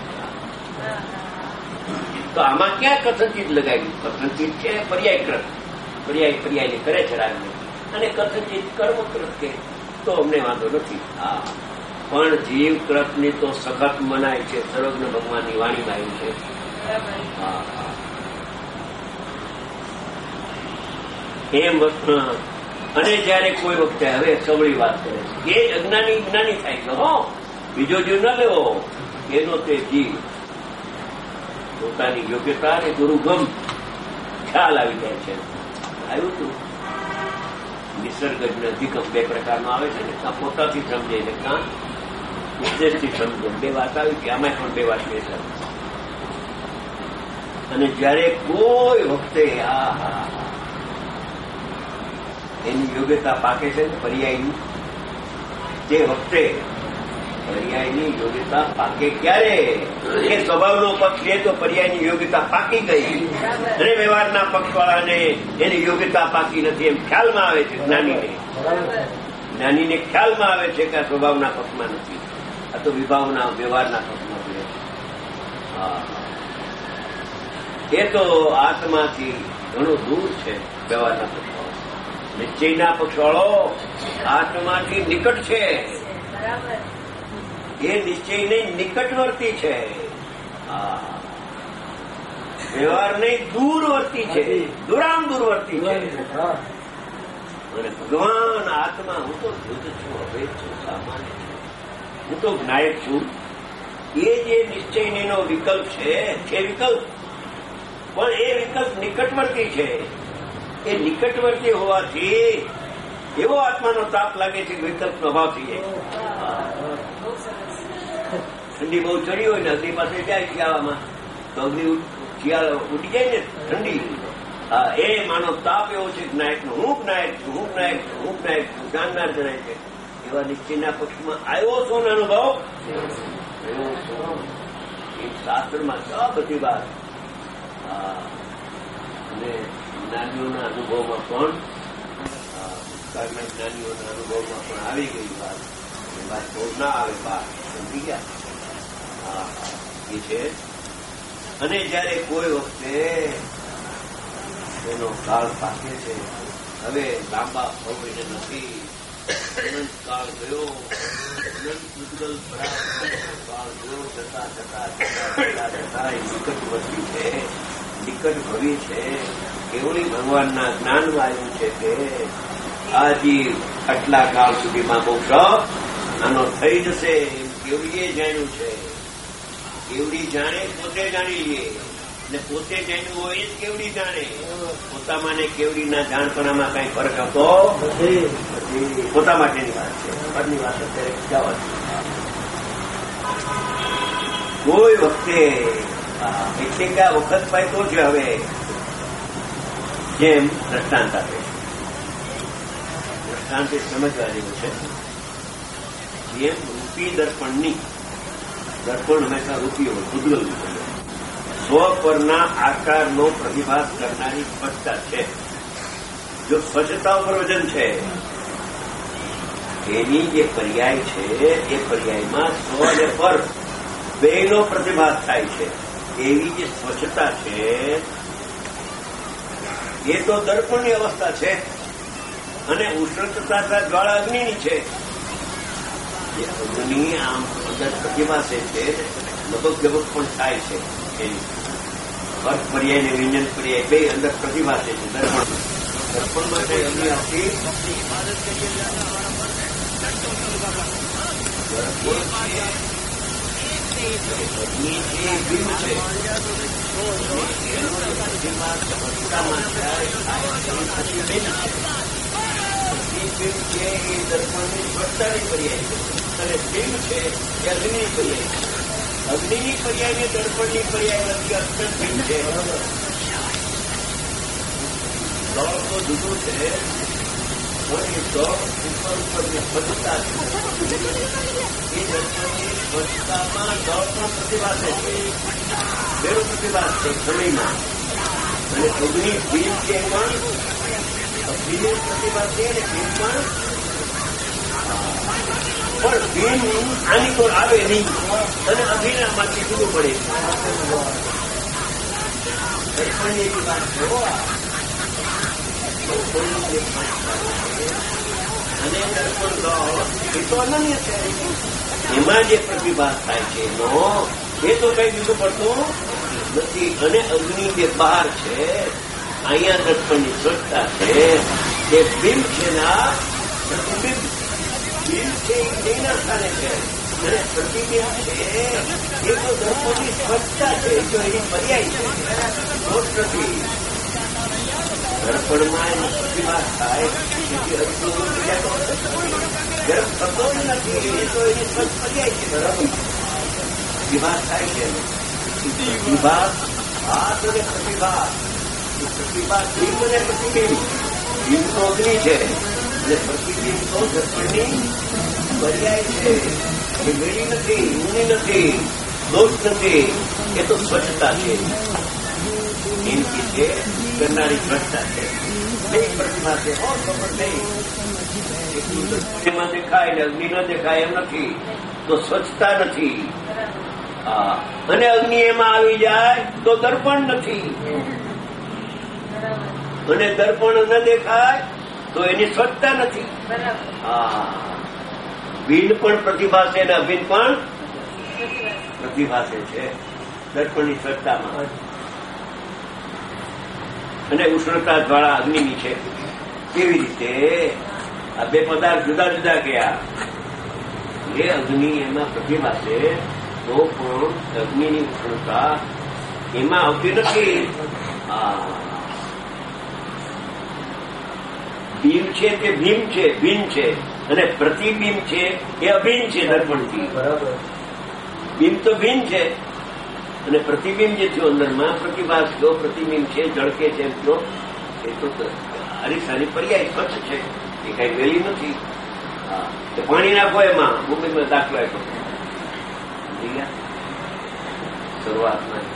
Speaker 2: તો આમાં ક્યાં કથનચિત લગાવ્યું? કથનચિત છે પર્યાયકૃત, પર્યાય પર્યાય કરે છે રાજને, અને કથનચિત કર્મકૃત કે તો અમને વાંધો નથી. હા, પણ જીવકૃતની તો સખત મનાય છે. સર્વજ્ઞ ભગવાનની વાણીમાં આવ્યું છે. હા, એમ અને જયારે કોઈ વખતે હવે સવળી વાત કરે છે એ અજ્ઞાની જ્ઞાની થાય છે. હો, બીજો જીવ ન લેવો, એનો તે જીવ પોતાની યોગ્યતા અને ગુરુગમ ખ્યાલ આવી જાય છે. આવ્યું હતું નિસર્ગજ્ઞ અધિકમ બે પ્રકારનો આવે છે ને, કાં પોતાથી સમજે ને કાં ઉપદેશથી સમજે. બે વાત આવી છે, આમાં પણ બે વાત બે છે. અને જયારે કોઈ વખતે આ હા એની યોગ્યતા પાકે છે ને પર્યાયની, તે વખતે પર્યાયની યોગ્યતા પાકે ક્યારે? એ સ્વભાવનો પક્ષ છે તો પર્યાયની યોગ્યતા પાકી ગઈ, અને વ્યવહારના પક્ષવાળાને એની યોગ્યતા પાકી નથી એમ ખ્યાલમાં આવે છે. જ્ઞાનીને જ્ઞાનીને ખ્યાલમાં આવે છે કે આ સ્વભાવના પક્ષમાં નથી, આ તો વિભાવના વ્યવહારના પક્ષમાં છે. હા, એ તો આત્માથી ઘણું દૂર છે. વ્યવહારના પક્ષ નિશ્ચયના પક્ષવાળો આત્માથી નિકટ છે. એ નિશ્ચયને નિકટવર્તી છે, વ્યવહાર નહીં દૂરવર્તી છે, દૂરામ દૂરવર્તી છે. અને ભગવાન આત્મા હું તો શુદ્ધ છું, અભેદ છું, સામાન્ય છું, હું તો જ્ઞાયક છું. એ જે નિશ્ચયનો વિકલ્પ છે એ વિકલ્પ પણ એ વિકલ્પ નિકટવર્તી છે. એ નિકટવર્તી હોવાથી એવો આત્માનો તાપ લાગે છે કે વિકલ્પનો અભાવ થઈ જાય. ઠંડી બહુ ચડી હોય ને અગ્નિ પાસે જાય શિયાળામાં તો અગ્નિ શિયાળા ઉડી જાય ને ઠંડી. એ માનો તાપ એવો છે જ્ઞાયકનો. હું જ્ઞાયક છું, હું જ્ઞાયક છું, હું જ્ઞાયક છું, જાણનાર જણાય છે. એવા નિશ્ચયના પક્ષમાં આવ્યો છો ને અનુભવ એ શાસ્ત્રમાં સ બધી વાત. અને જ્ઞાનીઓના અનુભવમાં પણ ભૂતકાળના જ્ઞાનીઓના અનુભવમાં પણ આવી ગઈ વાત. એ વાત બહુ ના આવે બહાર, સમજી ગયા એ છે. અને જયારે કોઈ વખતે એનો કાળ પાકે છે, હવે લાંબા ભવિને નથી, અનંત કાળ ગયો, અનંત ઉજ્જવલ કાળ ગયો, જતા જતા જતા જતા એ નિકટ વસ્તી છે, નિકટ ભવી છે. કેવળી ભગવાનના જ્ઞાનમાં આવ્યું છે કે આ જીવ આટલા કાળ સુધીમાં મોક્ષ આનો થઈ જશે એમ કેવડીએ જાણ્યું છે. કેવડી જાણે પોતે જાણી લે, ને પોતે જાણ્યું હોય એ જ કેવડી જાણે. પોતામાં ને કેવડીના જાણપણામાં કઈ ફરક હતો નથી. પોતા માટેની વાત છે, પરની વાત અત્યારે જવા. કોઈ વખતે એટલે કે આ વખત પાય તો છે. હવે જેમ દ્રષ્ટાંત આપે, દ્રષ્ટાંત એ સમજવા જેવું છે. જેમ રૂપી દર્પણની, દર્પણ હંમેશા રૂપી હોય, ભૂતગલ સ્વ પરના આકારનો પ્રતિભાસ કરનારી સ્પષ્ટતા છે. જો સ્વચ્છતા ઉપર વજન છે એની જે પર્યાય છે એ પર્યાયમાં સ્વ અને પર બેનો પ્રતિભાસ થાય છે. એવી જે સ્વચ્છતા છે એ તો દર્પણની અવસ્થા છે, અને ઉષ્ણતા જ્વાળા અગ્નિની છે. જે અગ્નિ આમ અંદર પ્રતિભાસે છે, લબક ગબક પણ થાય છે એની. અર્થ પર્યાય ને વ્યંજન પર્યાય બે અંદર પ્રતિભાસે છે. દર્પણ દર્પણ માટે અગ્નિ આપી અગ્નિ છે બિંબ છે બિંબ છે એ દર્પણની સ્વચ્છતાની પર્યાય છે અને બિંબ છે એ અગ્નિની પર્યાય છે. અગ્નિની પર્યાય ને દર્પણની પર્યાય નથી. અત્યંત બિંબ છે. દોડ તો જુદું છે પણ એ દોડ ઉપર ઉપરની સ્વચ્છતા છે. એ દર્પણની સ્વચ્છતામાં દોડ પણ પ્રતિભાસે છે. બેનો પ્રતિભાસ છે સમયમાં. અને અગ્નિ બિંબ છે પણ અગ્નિ પ્રતિભાસ છે અને બિંબ પણ પણ બિંબ આની તો આવે નહીં અને અભિનયમાંથી જુદું પડે. દર્પણની એવી વાત છે અને દર્પણ દોડ એ તો અનન્ય છે. એમાં જે પ્રતિભાસ થાય છે એનો એ તો કઈ બીજું પડતું નથી. અને અગ્નિ જે બહાર છે અહીંયા દર્પણની સ્વચ્છતા છે એ બિંબ છે ના પ્રતિબિંબ બિંબ છે એ તેના સ્થાને છે અને પ્રતિબિંબ છે એ તો દર્પણની સ્વચ્છતા છે. જો એની પર્યાય છે દોષ નથી. દર્પણમાં એનો પ્રતિભાસ થાય ગરમ થતો જ નથી. એ તો એની સ્વચ્છ પર્યાય છે. બરાબર પ્રતિભાસ થાય છે. પ્રતિભાસ ભાસ અને પ્રતિભાસ પ્રતિભાસ બિંબ અને પ્રતિબિંબ. બિંબ તો અગ્નિ છે અને પ્રતિબિંબ તો દર્પણની પર્યાય છે. એ મેળી નથી, ઊંડી નથી, દોષ નથી. એ તો સ્વચ્છતા છે. એમથી છે કરનારી સ્વચ્છતા છે. એક પ્રતિભા છે બહુ ખબર નહીં. એમાં દેખાય ને અગ્નિ ન દેખાય એમ નથી તો સ્વચ્છતા નથી. હા અને અગ્નિ એમાં આવી જાય તો દર્પણ નથી. અને દર્પણ ન દેખાય તો એની સ્વચ્છતા નથી. હા બિંબ પણ પ્રતિભાસે અને અભિન્ન પણ પ્રતિભાસે છે દર્પણની સ્વચ્છતામાં. અને ઉષ્ણતા જ્વાળા અગ્નિની છે. કેવી રીતે આ બે પદાર્થ જુદા જુદા ગયા. એ અગ્નિ એમાં પ્રતિભાસે તો પણ અગ્નિની ઉષ્ણતા એમાં આવતી નથી. બિંબ છે તે ભીમ છે ભીમ છે અને પ્રતિબિંબ છે એ અભિન્ન છે દર્પણથી. બરાબર બિંબ તો ભીમ છે અને પ્રતિબિંબ જે થયો અંદરમાં પ્રતિભાસ થયો પ્રતિબિંબ છે ઝળકે છે એટલો એ તો અરીસાની પર્યાય સ્વચ્છ છે. એ કઈ વેલી નથી. પાણી નાખો એમાં મુંબઈમાં દાખલો આપ્યો શરૂઆતમાં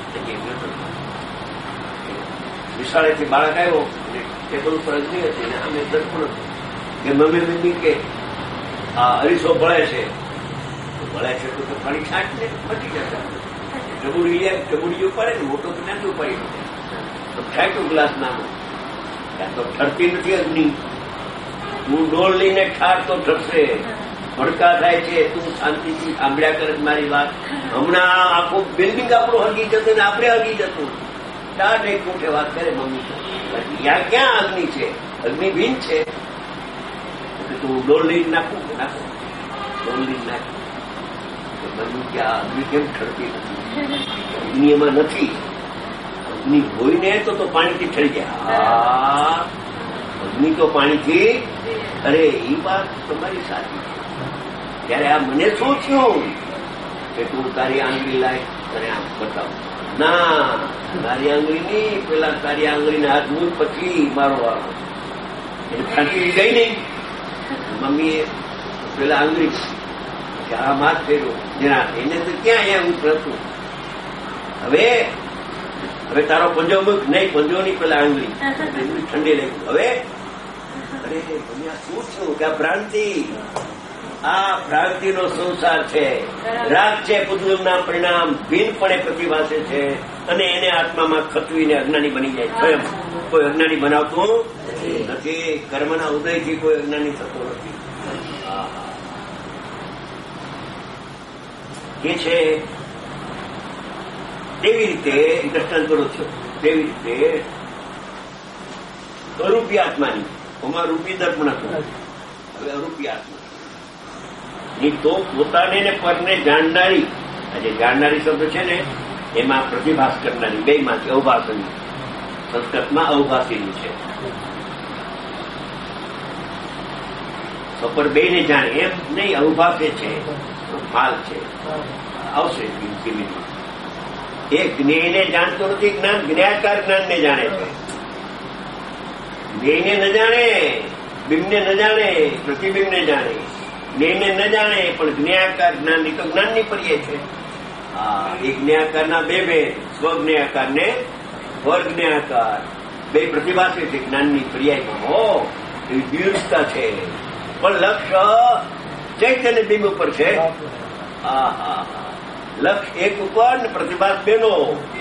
Speaker 2: વિશાળેથી બાળક આવ્યો ટેબલ ઉપર અગ્નિ હતી ને અમે દર્પણ કે મમ્મી મમ્મી કે આ અરીસો બળે છે બળે છે તો પાણી છાંટ ને મટી જતા ટબુડી લે ટબુડી ઉપાડે ને મોટો તો નથી ઉપાડી તો છાંટ્યું ગ્લાસ નાનો ત્યાં તો ઠરતી નથી અગ્નિ. હું ડોળ લઈને ઠાર તો ઠરશે. ભડકા થાય છે તું શાંતિથી સાંભળ્યા કરે મારી વાત. હમણાં આખું બિલ્ડિંગ આપણું હગી જતું ને આપણે હગી જતું. ચાર એક મોટે વાત કરે મમ્મી ત્યાં ક્યાં અગ્નિ છે? અગ્નિ ભીન છે. તું ડોળ લઈને નાખું નાખો ડોળ લઈને નાખું મમ્મી ક્યાં અગ્નિ કેમ ઠરતી નથી? અગ્નિ એમાં નથી. અગ્નિ હોય ને તો તો પાણીથી ઠરી જાય. અગ્નિ તો પાણીથી. અરે એ વાત તમારી સાચી છે. ત્યારે આ મને શું થયું કે તું તારી આંગળી લાય અને આમ બતાવ. ના તારી આંગળી નહીં પેલા તારી આંગળીને હાથ મૂળ પછી મારો વાળો એને ફાંકી ગઈ નહીં. મમ્મીએ પેલા આંગળી આમ હાથ ફેર્યો જેના એને તો ક્યાં અહીંયા હું હતું. હવે હવે તારો પંજો મૂક નહીં પંજો નહીં પેલા આંગળી ઠંડી લાગ્યું. હવે અરે દુનિયા શું છું કે આ ભ્રાંતિ આ ભ્રાંતિનો સંસાર છે. રાગ છે પુદગલના પરિણામ ભીનપણે પ્રતિભાસે છે અને એને આત્મામાં ખતવીને અજ્ઞાની બની જાય. સ્વયં કોઈ અજ્ઞાની બનાવતું નથી. કર્મના ઉદયથી કોઈ અજ્ઞાની થતો નથી. એ છે તેવી રીતે દ્રષ્ટાંત કરો છો. તેવી રીતે અરૂપી આત્માની એમાં રૂપી દર્પણ હતું, હવે અરૂપી આત્મા ની તો પોતાને ને પરને જાણનારી, આજે જાણનારી શબ્દ છે ને એમાં પ્રતિભાસ કરનારી બે માંથી અવભાષની, સંસ્કૃતમાં અવભાષીની છે. પર બે ને જાણે એમ નહીં, અવભાષે છે, માલ છે, આવશે ધીમે. એ જ્ઞેયને જાણતો નથી, જ્ઞાન જ્ઞાકાર જ્ઞાનને જાણે છે. જ્ઞેયને ન જાણે, બિંબને ન જાણે, પ્રતિબિંબને જાણે. જ્ઞેયને ન જાણે પણ જ્ઞાકાર જ્ઞાનની તો જ્ઞાનની પર્યાય છે. હા, એ જ્ઞાકારના બે બે સ્વજ્ઞાકાર ને વર્ગજ્ઞાકાર બે પ્રતિભાસે છે જ્ઞાનની પર્યાયમાં. હો એવી દીર્ઘતા છે, પણ લક્ષ્ય ચૈતન્ય બિંબ ઉપર છે. હા હા લક્ષ્ય એક ઉપર ને પ્રતિભાસ બેનો.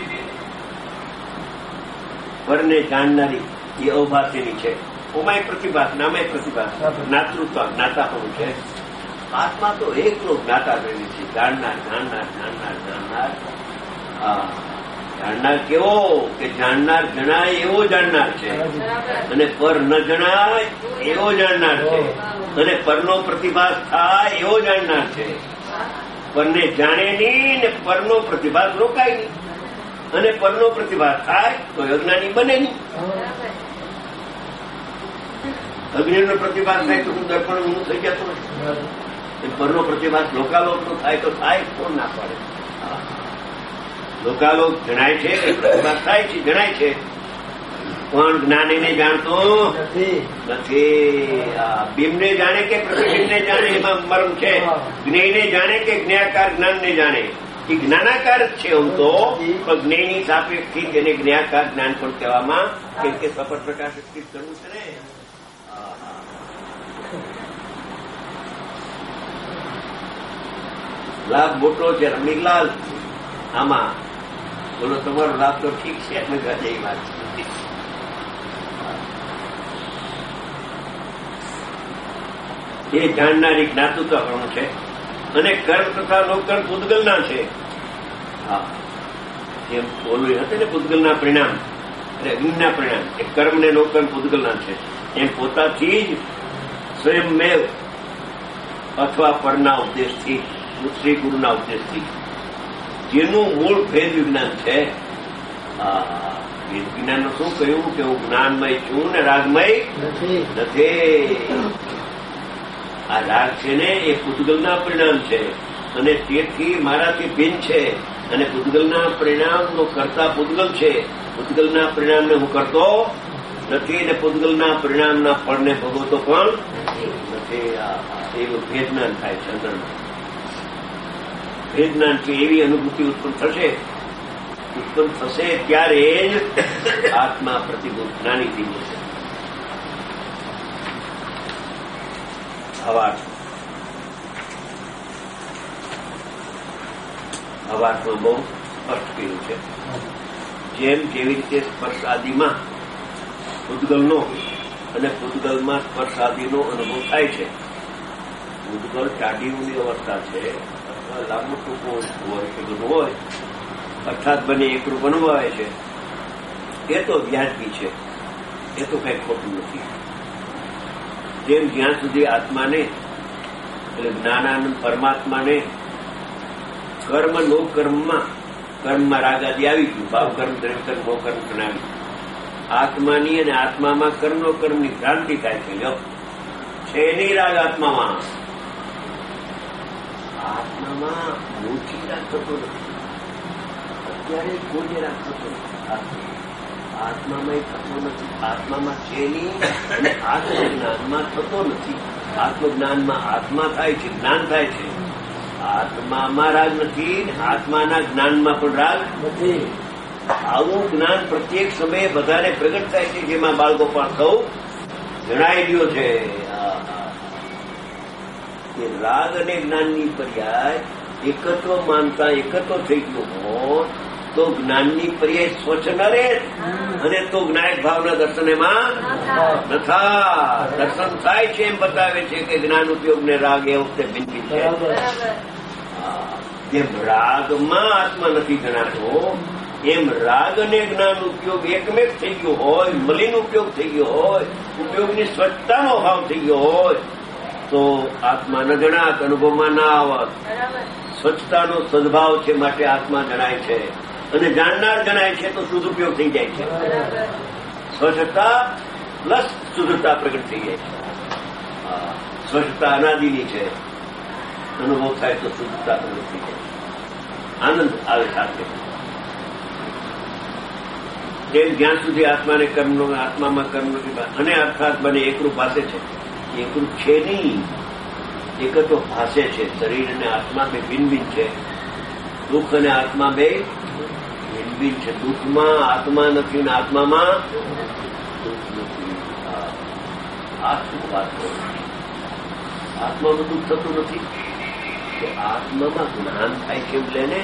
Speaker 2: પરને જાણનારી એ અવભાષીની છે. ઓમાય પ્રતિભાસ, નામાય પ્રતિભાસ, જ્ઞાતૃત્વ જ્ઞાતાપણું છે. આત્મા તો એકલો જ્ઞાતા રહેલી છે. જાણનાર જાણનાર જાણનાર જાણનાર જાણનાર કેવો કે જાણનાર જણાય એવો જાણનાર છે, અને પર ન જણાય એવો જાણનાર છે, અને પરનો પ્રતિભાસ થાય એવો જાણનાર છે. પરને જાણે નહીં ને પરનો પ્રતિભાસ રોકાય નહીં, અને પરનો પ્રતિભાસ થાય તો અજ્ઞાની બને નહીં. અગ્નિનો પ્રતિભાસ થાય તો હું દર્પણ હું થઈ જતો નથી. પરનો પ્રતિભાસ લોકાલોકનો થાય તો થાય, કોણ ના પાડે? લોકાલોક જણાય છે, પ્રતિભાસ થાય છે, જણાય છે, પણ જ્ઞાન એને જાણતો નથી. બિંબને જાણે કે પ્રતિબિંબને જાણે એમાં મર્મ છે. જ્ઞેયને જાણે કે જ્ઞાકાર જ્ઞાનને જાણે. એ જ્ઞાનાકાર જ છે આમ તો, પણ જ્ઞેયની સાપેક્ષથી તેને જ્ઞાકાર જ્ઞાન પણ કહેવામાં, કેમ કે સપટ પ્રકાશથી કરવું છે ને. લાભ મોટો છે રમણીકલાલ. આમાં બોલો તમારો લાભ તો ઠીક છે, એટલે ગજે વાત છે. એ જાણનારી જ્ઞાતૃત્વપણું છે, અને કર્મ તથા લોકર્મ પૂતગલના છે. હા, જેમ બોલવું હતું ને પૂતગલના પરિણામ એટલે અગ્નિના પરિણામ, એ કર્મ ને લોકર્મ પૂતગલના છે. એમ પોતાથી જ સ્વયંમેવ અથવા પરના ઉપદેશથી, શ્રી ગુરુના ઉપદેશથી, જેનું મૂળ ભેદ વિજ્ઞાન છે. ભેદ વિજ્ઞાનનું શું કહ્યું કે હું જ્ઞાનમય છું ને રાગમય નથી. આ રાગ છે ને એ પૂતગલના પરિણામ છે, અને તેથી મારાથી ભિન્ન છે, અને પૂતગલના પરિણામનો કરતા પૂતગલ છે. પૂતગલના પરિણામને હું કરતો નથી, ને પૂતગલના પરિણામના ફળને ભોગવતો પણ નથી. એવું ભેદજ્ઞાન થાય છે અંદરમાં. ભેદજ્ઞાનથી એવી અનુભૂતિ ઉત્પન્ન થશે, ઉત્પન્ન થશે ત્યારે જ આત્મા પ્રતિભૂત જ્ઞાની થઈ જશે. હવાર્થ હવાર્થમાં બહુ સ્પષ્ટ કર્યું છે. જેમ જેવી રીતે સ્પર્શ આદિમાં પૂતગલનો અને પૂતગલમાં સ્પર્શ આદિનો અનુભવ થાય છે. પૂતગલ ટાઢીની અવસ્થા છે, અથવા લાંબુ ટૂંકો હોય કે બધું હોય, અર્થાત બંને એકરૂપ અનુભવાય છે. એ તો વ્યાજબી છે, એ તો કઈ ખોટું નથી. જેમ જ્યાં સુધી આત્માને એટલે જ્ઞાનાનંદ પરમાત્માને કર્મ નો કર્મમાં, કર્મમાં રાગ આદિ આવી ગયું, ભાવ કર્મ દ્રવ્ય કર્મ નો કર્મ આવી. આત્માની અને આત્મામાં કર્મ નો કર્મની ભ્રાંતિ થાય છે. લો છે નહીં રાગ આત્મામાં. આત્મામાં ઓછી રાગ થતો નથી, અત્યારે કોઈ રાગ થતો નથી. આત્મામાં થતો નથી, આત્મામાં છે નહીં, અને આત્મજ્ઞાનમાં થતો નથી. આત્મજ્ઞાનમાં આત્મા થાય છે, જ્ઞાન થાય છે. આત્મામાં રાગ નથી, આત્માના જ્ઞાનમાં પણ રાગ નથી. આવું જ્ઞાન પ્રત્યેક સમયે બધાને પ્રગટ થાય છે, જેમાં બાળગોપાલ સૌ જણાઈ ગયો છે. રાગ અને જ્ઞાનની પર્યાય એકત્વ માનતા એકત્વ થઈ ગયો હોત તો જ્ઞાનની પર્યાય સ્વચ્છ ન રહે, અને તો જ્ઞાયક ભાવના દર્શન એમાં નથા. દર્શન થાય છે એમ બતાવે છે કે જ્ઞાન ઉપયોગ ને રાગ એ વખતે ભિન્ન છે. જેમ રાગમાં આત્મા નથી જણાતો એમ રાગ અને જ્ઞાન ઉપયોગ એકમેક થઈ ગયો હોય, મલિન ઉપયોગ થઈ ગયો હોય, ઉપયોગની સ્વચ્છતાનો અભાવ થઈ ગયો હોય તો આત્મા ન જણાત, અનુભવમાં ના આવત. સ્વચ્છતાનો સદભાવ છે માટે આત્મા જણાય છે, અને જાણનાર જણાય છે તો શુદ્ધ ઉપયોગ થઈ જાય છે. સ્વચ્છતા પ્લસ શુદ્ધતા પ્રગટ થઈ જાય છે. સ્વચ્છતા અનાદિની છે, અનુભવ થાય તો શુદ્ધતા પ્રગટ થઈ જાય, આનંદ આવે સાથે. તેમ જ્યાં સુધી આત્માને કર્મનો, આત્મામાં કર્મનો અને અર્થાત બને એકરૂપ ભાષે છે. એકરૂપ છે નહીં, એક તો ભાષે છે. શરીર અને આત્મા બે ભિન્ન ભિન્ન છે. દુઃખ અને આત્મા બે ભિન્ન ભિન્ન છે. દુઃખમાં આત્મા નથી ને આત્મામાં દુઃખ નથી. આ શું વાત કરો? આત્મામાં દુઃખ થતું નથી કે આત્મામાં જ્ઞાન થાય છે એટલે ને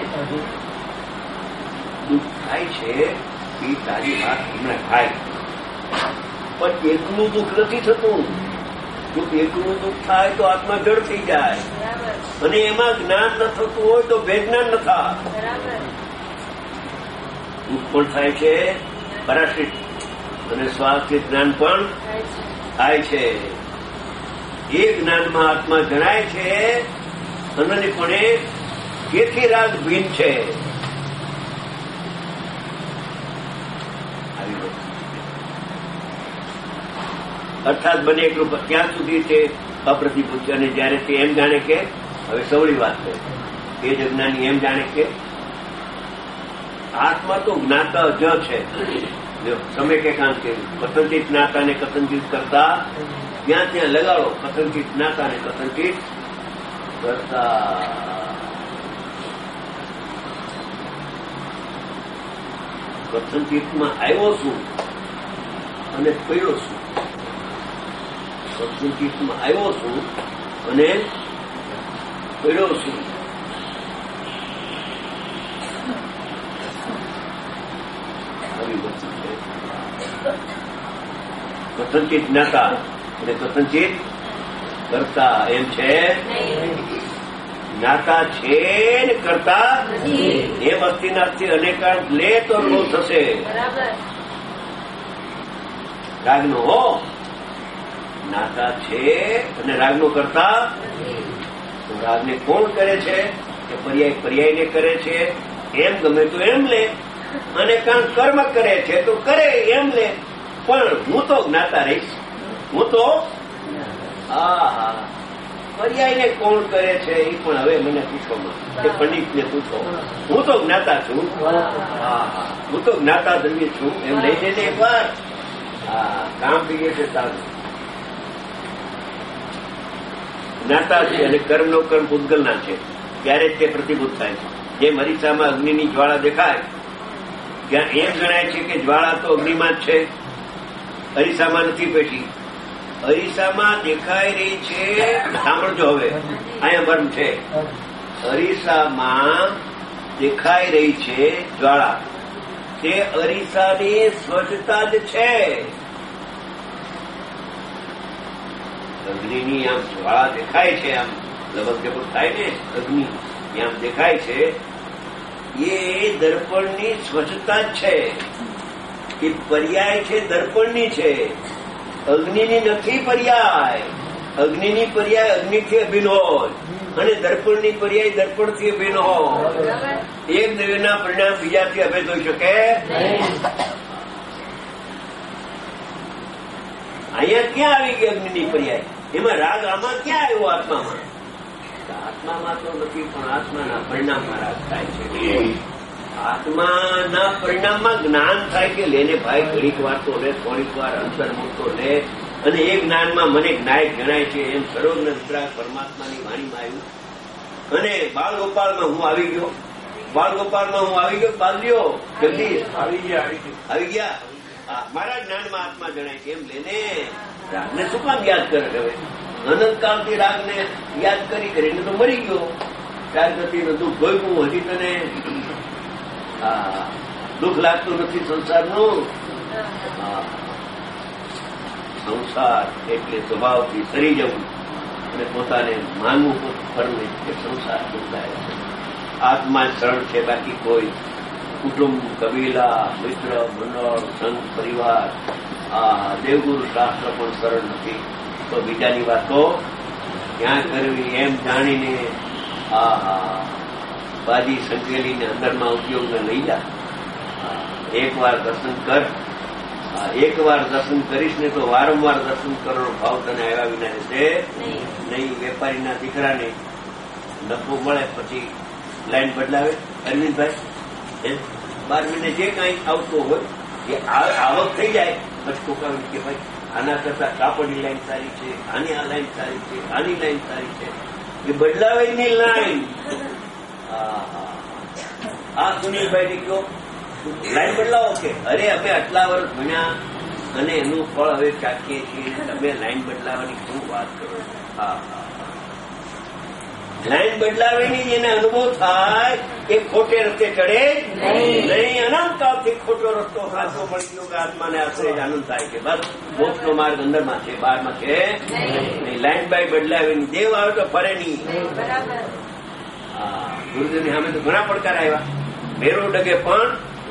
Speaker 2: દુઃખ થાય છે. એ તારી વાત હમણાં થાય, પણ એકલું દુઃખ નથી થતું. જો એકલું દુઃખ થાય તો આત્મા જડ થઈ જાય, અને એમાં જ્ઞાન ન થતું હોય તો બેજ્ઞાન ન થાય. દુઃખ પણ થાય છે પરાશ્રિત, અને સ્વાસ્થ્ય જ્ઞાન પણ થાય છે. એ જ્ઞાનમાં આત્મા જણાય છે અનન્યપણે. તેથી રાગ ભિન્ન છે. અર્થાત બને એટલું ક્યાં સુધી તે અપ્રતિભૂત છે. અને જયારે તે એમ જાણે કે, હવે સવળી વાત છે, એ જ અજ્ઞાની એમ જાણે કે આત્મા તો જ્ઞાતા જ છે. તમે કે કામ કર્યું, કથનચિત જ્ઞાતા ને કથનચિત કરતા ત્યાં ત્યાં લગાડો. કથનચિત જ્ઞાતા ને કથનચિત કરતા. કથનચિતમાં આવ્યો છું અને પડ્યો છું. કથનચિતમાં આવ્યો છું અને પડ્યો છું. આવી વસ્તુ છે. કથનચિત જ્ઞાતા અને કથનચિત કરતા એમ છે. જ્ઞાતા છે ને કરતા એ વસ્તીનાથી અનેકાંત લે તો અનુભવ થશે. રાગનો હો જ્ઞાતા છે અને રાગનો કરતા. તો રાગને કોણ કરે છે કે પર્યાય પર્યાયને કરે છે. એમ ગમે તો એમ લે, અને કાંક કર્મ કરે છે તો કરે એમ લે. પણ હું તો જ્ઞાતા રહીશ. હું તો હા પર્યાયને કોણ કરે છે એ પણ હવે મને પૂછવામાં, કે પંડિતને પૂછો. હું તો જ્ઞાતા છું. હા હું તો જ્ઞાતા દ્રવ્ય છું એમ લઈ જઈને એક વાર હા કામ પીએ છે સારું. જ્ઞાતા છે અને કર્મનો કર્મ પૂતગલના છે, ત્યારે જ તે પ્રતિભૂત થાય છે. જેમ અરીસામાં અગ્નિની જ્વાળા દેખાય, ત્યાં એમ જણાય છે કે જ્વાળા તો અગ્નિમાં જ છે, અરીસામાં નથી પેટી. અરીસામાં દેખાઈ રહી છે. સાંભળજો હવે, અહીંયા વર્મ છે. અરીસામાં દેખાઈ રહી છે જ્વાળા, તે અરીસાની સ્વચ્છતા જ છે. અગ્નિની આમ જ્વાળા દેખાય છે, આમ લબક જબક થાય ને અગ્નિ આમ દેખાય છે, એ દર્પણની સ્વચ્છતા જ છે. એ પર્યાય છે દર્પણની છે, અગ્નિની નથી પર્યાય. અગ્નિની પર્યાય અગ્નિથી અભિન્ન હોય, અને દર્પણની પર્યાય દર્પણથી અભિન્ન હોય. એક દ્રવ્યના પરિણામ બીજાથી અભેદ હોઈ શકે. અહીંયા ક્યાં આવી ગઈ અગ્નિની પર્યાય? એમાં રાગ આમાં ક્યાં આવ્યો? આત્મામાં. આત્મામાં તો નથી, પણ આત્માના પરિણામમાં રાગ થાય છે. આત્માના પરિણામમાં જ્ઞાન થાય કે લેને ભાઈ ઘડીક વાર તો લે, થોડીક વાર અંતર્મુખ તો લે, અને એ જ્ઞાનમાં મને નાયક જણાય છે. એમ સર્વજ્ઞ વિતરાગ પરમાત્માની વાણીમાં આવ્યું. અને બાળ ગોપાલમાં હું આવી ગયો. બાળ ગોપાલમાં હું આવી ગયો. બાલ્યો જગદીશ આવી ગયા. આવી ગયા મારા જ્ઞાનમાં આત્મા જણાય છે. એમ લેને રાગને શું કામ યાદ કરે? હવે અનંતકાળથી રાગને યાદ કરી કરીને તો મરી ગયો. ત્યાર ગતિને દુઃખ ભોગવું. હજી તને દુઃખ લાગતું નથી સંસારનું. સંસાર એટલે સ્વભાવથી સરી જવું અને પોતાને માનવું ફરવું કે સંસાર દુઃખદાયક છે. આત્મા શરણ છે, બાકી કોઈ કુટુંબ, કબીલા, મિત્ર, મંડળ, સંઘ, પરિવાર, આ દેવગુરુ શાસ્ત્ર પણ સરળ નથી. તો બીજાની વાતો ક્યાં કરવી એમ જાણીને આ બાજી સંકેલીને અંદરમાં ઉપયોગને લઈ જા. એક વાર દર્શન કર, એક વાર દર્શન કરીશ ને તો વારંવાર દર્શન કરવાનો ભાવ તને આવ્યા વિના રહેશે નહીં. વેપારીના દીકરાને નફો મળે પછી લાઈન બદલાવે. અરવિંદભાઈ બાર મહિને જે કાંઈ આવતો હોય એ આવક થઈ જાય પછી કોકાવી કે ભાઈ આના કરતા કાપડની લાઈન સારી છે, આની આ લાઈન સારી છે, આની લાઈન સારી છે, એ બદલાવેની લાઈન. આ સુનિલભાઈને કહો લાઈન બદલાવો કે અરે અમે આટલા વર્ષ ભણ્યા અને એનું ફળ હવે ચાખીએ છીએ, તમે લાઈન બદલાવાની શું વાત કરો? હા હા લાઈન બદલાવીની જેને અનુભવ થાય એ ખોટે રસ્તે ચડે નહીં. અનંતકાળથી ખોટો રસ્તો સાચો મળી ગયો કે આત્માને આશરે જ આનંદ થાય કે બસ મોક્ષનો માર્ગ અંદરમાં છે, બહારમાં છે નહીં. લાઈન બાય બદલાવીની દેવ આવે તો ફરે નહીં. હા ગુરુદેવની સામે તો ઘણા પડકાર આવ્યા. ભેરો ડગે પણ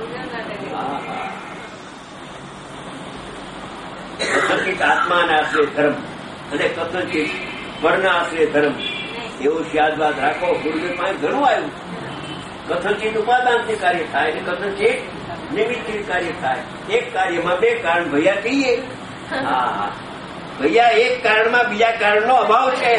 Speaker 2: કથનચિત આત્માના આશ્રય ધર્મ અને કથનચિત પરના આશ્રય ધર્મ એવો યાદ રાખો. ગુરુદેવ પાસે ઘણું આવ્યું. કથનચિત ઉપાદાનથી કાર્ય થાય અને કથનચિત નિમિત્તથી કાર્ય થાય. એક કાર્યમાં બે કારણ ભૈયા કહીએ. હા ભૈયા એક કારણમાં બીજા કારણનો અભાવ છે.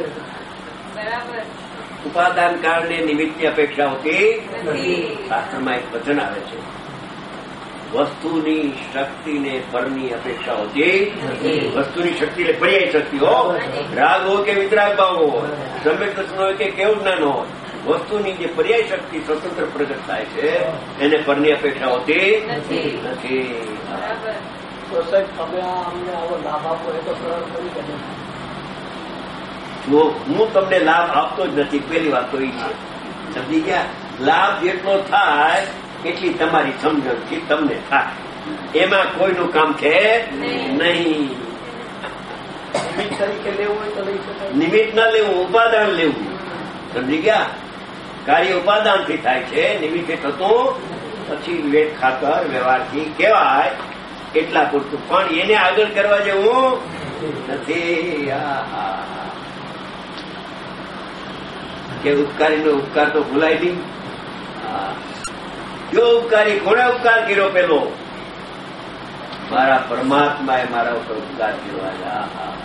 Speaker 2: ઉપાદાન કારણે નિમિત્તની અપેક્ષા હોતી શાસ્ત્રમાં એક વચન આવે છે, વસ્તુની શક્તિને પરની અપેક્ષા હોતી. વસ્તુની શક્તિ એટલે પર્યાય શક્તિ હો, રાગ હોય કે વિતરાગ ભાવ હોય, સમ્યક દર્શન હોય કે કેવું જ્ઞાન હોય, વસ્તુની જે પર્યાય શક્તિ સ્વતંત્ર પ્રગટ થાય છે એને પરની અપેક્ષા હોતી નથી.
Speaker 3: તો સાહેબ તમે અમને આવો લાભ આપો એ તો સરળ કરી શકે.
Speaker 2: જો હું તમને લાભ આપતો જ નથી, પહેલી વાત તો એ છે. સમજી ગયા? લાભ જેટલો થાય એટલી તમારી સમજણથી તમને થાય, એમાં કોઈનું કામ છે નહીં.
Speaker 3: નિમિત્ત તરીકે લેવું હોય તો લઈ શકાય.
Speaker 2: નિમિત્ત ના લેવું, ઉપાદાન લેવું. સમજી ગયા? કાર્ય ઉપાદાનથી થાય છે, નિમિત્તે થતું પછી વિવેક ખાતર વ્યવહારથી કહેવાય એટલા પૂરતું, પણ એને આગળ કરવા જેવું નથી. કે ઉપકારીનો ઉપકાર તો ભૂલાય નહીં. જો ઉપકારી કોણે ઉપકાર કર્યો? પેલો મારા પરમાત્માએ મારા ઉપર ઉપકાર કર્યો.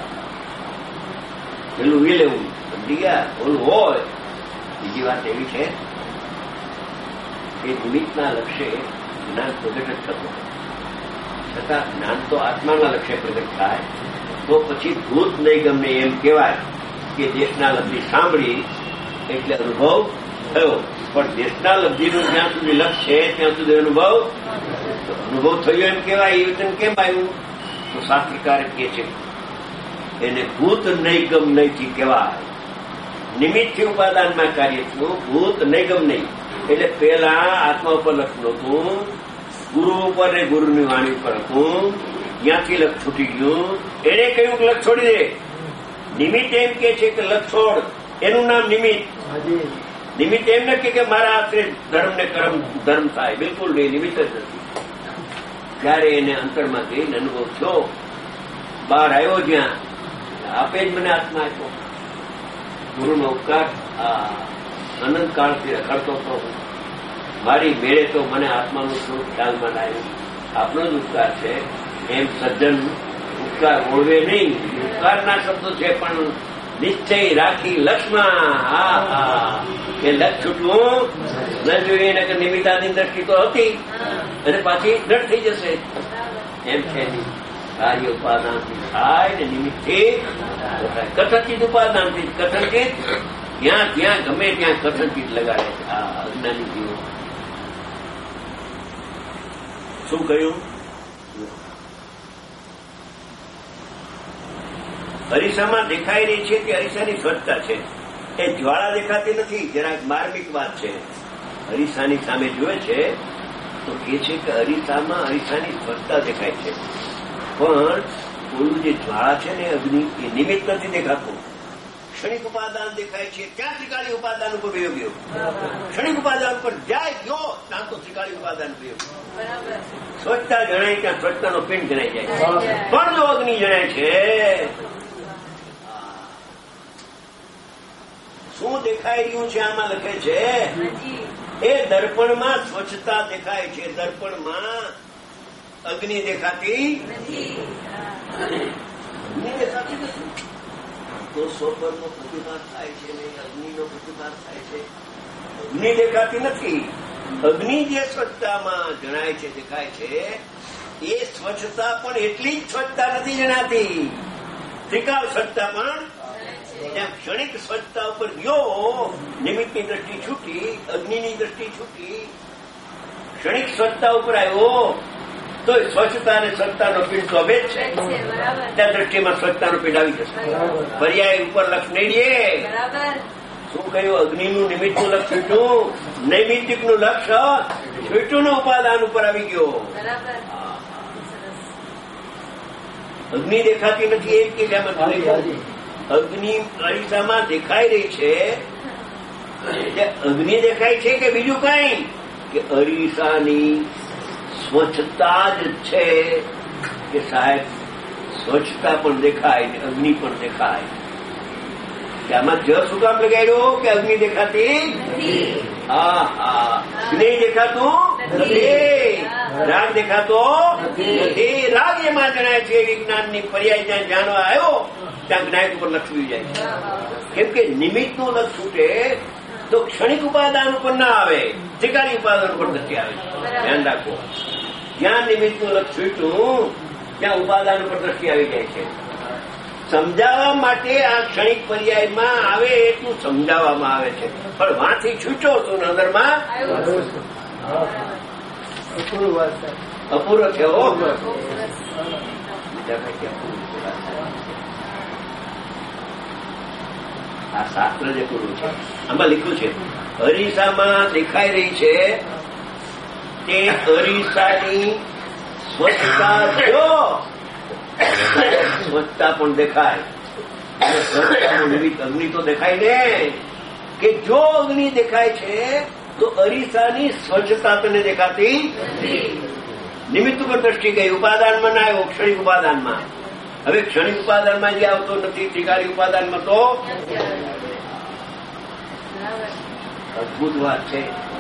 Speaker 2: પેલું વી લેવું. સમજી ગયા? ઓલું હોય. બીજી વાત એવી છે કે નિમિત્તના લક્ષ્ય જ્ઞાન પ્રગટ જ થતું, છતાં જ્ઞાન તો આત્માના લક્ષ્ય પ્રગટ થાય તો પછી ભૂત નહીં ગમે એમ કહેવાય કે દેશના લબ્ધી સાંભળી એટલે અનુભવ થયો. પણ દેશના લબ્ધીનું જ્યાં સુધી લક્ષ્ય છે ત્યાં સુધી અનુભવ અનુભવ થયો એમ કહેવાય. એ વચન કેમ આવ્યું? તો શાસ્ત્રકાર કહે છે એને ભૂત નૈગમ નહીંથી કહેવાય. નિમિત્તથી ઉપાદાનમાં કાર્ય થયું, ભૂત નૈગમ નહીં. એટલે પેલા આત્મા ઉપર લક્ષ નહોતું, ગુરુ ઉપર ને ગુરુની વાણી ઉપર હતું, ત્યાંથી લક્ષ છૂટી ગયું. એને કહ્યું કે લક્ષ છોડી દે. નિમિત્ત એમ કે છે કે લક્ષ છોડ, એનું નામ નિમિત્ત. નિમિત્ત એમ નથી કે મારા આશરે ધર્મ ને કર્મ ધર્મ થાય, બિલકુલ નહીં. નિમિત્ત જ નથી. ત્યારે એને અંતરમાં જઈને અનુભવ થયો, બહાર આવ્યો જ્યાં આપે જ મને આત્મા આપ્યો. ગુરુનો ઉપકાર અનંતકાળથી રખડતો હતો, મારી મેળે તો મને આત્માનું સ્વરૂપ ખ્યાલમાં આવ્યું. આપનો જ ઉપકાર છે. એમ સજ્જન ઉપકાર ઓળવે નહીં. ઉપકારના શબ્દો છે પણ નિશ્ચય રાખી લક્ષમાં. હા હા એ લક્ષ છૂટવું ન જોઈએ. એને કે નિમિત્તાની દ્રષ્ટિ તો હતી અને પાછી દ્રઢ થઈ જશે એમ છે નહીં. કાર્ય ઉપાદાનથી થાય ને નિમિત્તથી કથનચિત ઉપાદાનથી. કથનચિત જ્યાં ત્યાં ગમે ત્યાં કથનચિત લગાડે છે આ અજ્ઞાની જીવો. શું કહ્યું? અરીસામાં દેખાઈ રહી છે કે અરીસાની સ્વચ્છતા છે. એ જ્વાળા દેખાતી નથી. જરાક માર્મિક વાત છે. અરીસાની સામે જોવે છે તો કે છે કે અરીસામાં અરીસાની સ્વચ્છતા દેખાય છે, પણ ઓલું જે જ્વાળા છે ને અગ્નિ એ નિમિત્ત નથી દેખાતું. ક્ષણિક ઉપાદાન દેખાય છે ત્યાં ત્રિકાળી ઉપાદાન ઉપર પ્રયોગ ગયો. ક્ષણિક ઉપાદાન ઉપર જાય ગયો ત્યાં તો ત્રિકાળી ઉપાદાન પ્રયોગ. સ્વચ્છતા જણાય ત્યાં સ્વચ્છતાનો પિંડ જણાઈ જાય. પણ જો અગ્નિ જણાય છે, શું દેખાઈ રહ્યું છે આમાં લખે છે એ દર્પણમાં સ્વચ્છતા દેખાય છે, દર્પણમાં અગ્નિ દેખાતી અગ્નિ દેખાતી નથી. તો સોપરનો પ્રતિભાસ થાય છે ને અગ્નિનો પ્રતિભાસ થાય છે. અગ્નિ દેખાતી નથી. અગ્નિ જે સ્વચ્છતામાં જણાય છે, દેખાય છે, એ સ્વચ્છતા પણ એટલી જ સ્વચ્છતા નથી જણાતી. ત્રિકાળ સ્વચ્છતા પણ ત્યાં ક્ષણિક સ્વચ્છતા ઉપર ગયો, નિમિત્તની દ્રષ્ટિ છૂટી, અગ્નિની દ્રષ્ટિ છૂટી, ક્ષણિક સ્વચ્છતા ઉપર આવ્યો તો સ્વચ્છતા અને સ્વચ્છતાનો પીંડ તો અભેદ છે. ત્યાં દ્રષ્ટિમાં સ્વચ્છતાનો પીંડ આવી જશે. પર્યાય ઉપર લક્ષ નહીં દે. શું કહ્યું? અગ્નિનું નિમિત્તનું લક્ષ છૂટ્યું, નૈમિત્તિકનું લક્ષ છૂટ્યું, ઉપાદાન ઉપર આવી ગયો. અગ્નિ દેખાતી નથી એ કે અગ્નિ અરીસામાં દેખાઈ રહી છે. અગ્નિ દેખાય છે કે બીજું કઈ? કે અરીસાની સ્વચ્છતા જ છે કે સાહેબ સ્વચ્છતા પણ દેખાય ને અગ્નિ પણ દેખાય. આમાં જ શું કામ લગાડ્યો કે અગ્નિ દેખાતી? હા હા નહીં દેખાતું નથી. રાગ દેખાતો નથી. રાગ એમાં જણાય છે વિજ્ઞાનની પર્યાય જ્યાં જાણવા આવ્યો ત્યાં જ્ઞાયક ઉપર લક્ષવી જાય છે. કેમ કે નિમિત્તનું લક્ષ છૂટે તો ક્ષણિક ઉપાદાન ઉપર ના આવે, ત્રિકાળી ઉપાદાન ઉપર દ્રષ્ટિ આવે છે. ધ્યાન રાખો, જ્યાં નિમિત્તનું લક્ષ છૂટ્યું ત્યાં ઉપાદાન ઉપર દ્રષ્ટિ આવી જાય છે. સમજાવવા માટે આ ક્ષણિક પર્યાયમાં આવે એટલું સમજાવવામાં આવે છે, પણ વાંથી છૂટ્યો છું અંદરમાં અપૂરો છે. આ શાસ્ત્ર જે પૂરું છે આમાં લખ્યું છે અરીસામાં દેખાઈ રહી છે તે અરીસાની સ્વચ્છતા જો સ્વચ્છતા પણ દેખાય. સ્વચ્છતાનું નિમિત્ત અગ્નિ તો દેખાય ને કે જો અગ્નિ દેખાય છે તો અરીસાની સ્વચ્છતા તને દેખાતી નિમિત્ત ઉપર દ્રષ્ટિ ગઈ. ઉપાદાનમાં ના આવ્યો, ક્ષણિક ઉપાદાનમાં. હવે ક્ષણિક ઉપાદાનમાં જે આવતો નથી, ત્રિકાળી ઉપાદાનમાં તો અદભુત વાત છે.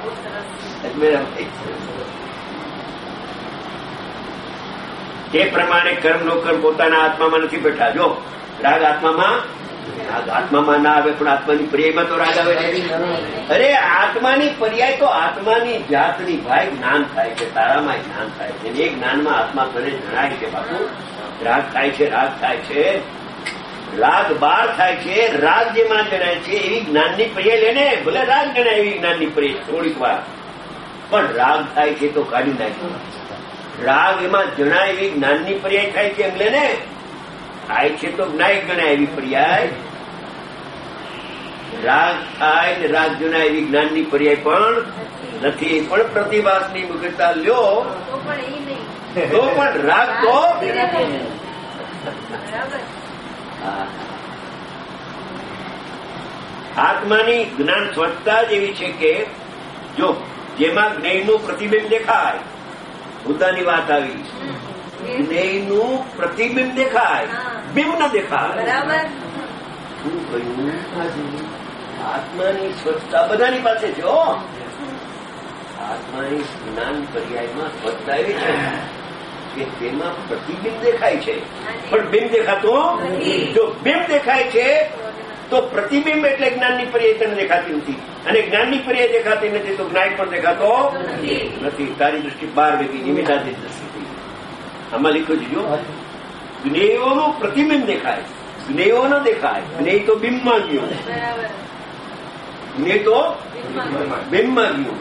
Speaker 2: તે પ્રમાણે કર્મ નો કર્મ પોતાના આત્મામાં નથી બેઠા. જો રાગ આત્મામાં રાગ આત્મામાં ના આવે પણ આત્માની પર્યાયમાં તો રાગ આવે છે. અરે આત્માની પર્યાય તો આત્માની જાતની ભાઈ જ્ઞાન થાય છે, તારામાં જ્ઞાન થાય છે. એ જ્ઞાનમાં આત્મા તને જણાય છે બાપુ રાગ થાય છે, રાગ થાય છે, રાગ બાર થાય છે. રાગ જેમાં જણાય છે એવી જ્ઞાનની પર્યાય લેને, ભલે રાગ જણાય એવી જ્ઞાનની પર્યાય થોડીક વાર, પણ રાગ થાય છે તો કાઢી નાખ્યું. રાગ એમાં જણાય એવી જ્ઞાનની પર્યાય થાય છે એમ લેને. થાય છે તો જ્ઞાયક ગણાય એવી પર્યાય. રાગ થાય ને રાગ જણાય એવી જ્ઞાનની પર્યાય પણ નથી. પણ પ્રતિભાસની મુખ્યતા લ્યો તો પણ રાગ તો આત્માની જ્ઞાન સ્વચ્છતા જ એવી છે કે જો જેમાં જ્ઞેયનું પ્રતિબિંબ દેખાય, મુદ્દાની વાત આવી, જ્ઞેયનું પ્રતિબિંબ દેખાય, બિંબ ન દેખાય. શું કહ્યું? આત્માની સ્વચ્છતા બધાની પાસે છે. આત્માની જ્ઞાન પર્યાયમાં સ્વચ્છતા એવી છે કે તેમાં પ્રતિબિંબ દેખાય છે પણ બિંબ દેખાતું. જો બિંબ દેખાય છે તો પ્રતિબિંબ એટલે જ્ઞાનની પર્યાય તને દેખાતી નથી, અને જ્ઞાનની પર્યાય દેખાતી નથી તો જ્ઞાન પણ દેખાતો નથી. તારી દ્રષ્ટિ બાર ભેગી નિમિત્તાની દ્રષ્ટિ. આમાં લખ્યું છે જો જ્ઞેયોનું પ્રતિબિંબ દેખાય, જ્ઞેયો ન દેખાય. જ્ઞેય તો બિંબમાં ગયું, જ્ઞેય તો બિંબમાં ગયું.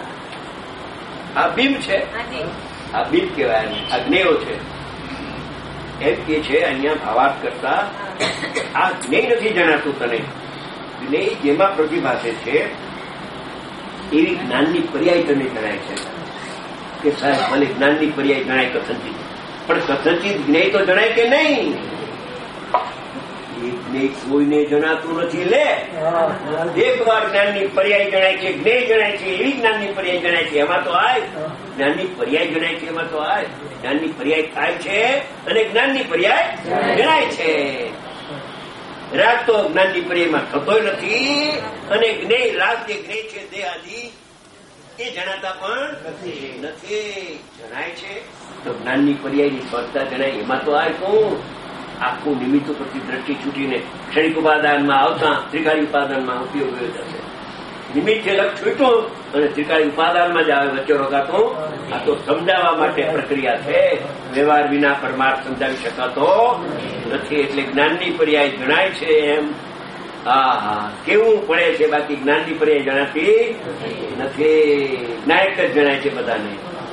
Speaker 2: આ બિંબ છે, આ બિંબ કહેવાય, આ જ્ઞેયો છે. એમ કે છે અહીંયા ભાવાર્થ કરતા આ જ્ઞેય નથી જણાતું તને. જ્ઞેય જેમાં પ્રતિભાસે છે એવી જ્ઞાનની પર્યાય તને જણાય છે કે સાહેબ મને જ્ઞાનની પર્યાય જણાય કથનચિત, પણ કથનચિત જ્ઞેય તો જણાય કે નહીં? એક જ્ઞેય કોઈને જણાતું નથી. લે એક વાર જ્ઞાનની પર્યાય જણાય છે, જ્ઞેય જણાય છે, એવી જ્ઞાનની પર્યાય જણાય છે. એમાં તો આય જ્ઞાનની પર્યાય જણાય છે, એમાં તો આય જ્ઞાનની પર્યાય થાય છે અને જ્ઞાનની પર્યાય જણાય છે. રાગ તો જ્ઞાનની પર્યાયમાં થતો નથી અને જ્ઞેય રાગ જે જ્ઞેય છે તે આદિ એ જણાતા પણ નથી. જણાય છે તો જ્ઞાનની પર્યાયની સ્પર્શતા જણાય. એમાં તો આ શું આખું નિમિત્ત પરથી દ્રષ્ટિ છૂટીને ક્ષણિક ઉપાદાનમાં આવતા ત્રિકાળી ઉપાદાનમાં ઉપયોગ થશે. નિમિત્ત લક્ષ છૂટું અને ત્રિકાળી ઉપાદાનમાં જ આવે વચ્ચે રોકાતું. આ તો સમજાવવા માટે પ્રક્રિયા છે. વ્યવહાર વિના પરમાર્થ સમજાવી શકાતો નથી. એટલે જ્ઞાનની પર્યાય જણાય છે એમ હા હા કેવું પડે છે. બાકી જ્ઞાનની પર્યાય જણાતી નથી. નાયક જ જણાય છે બધાને.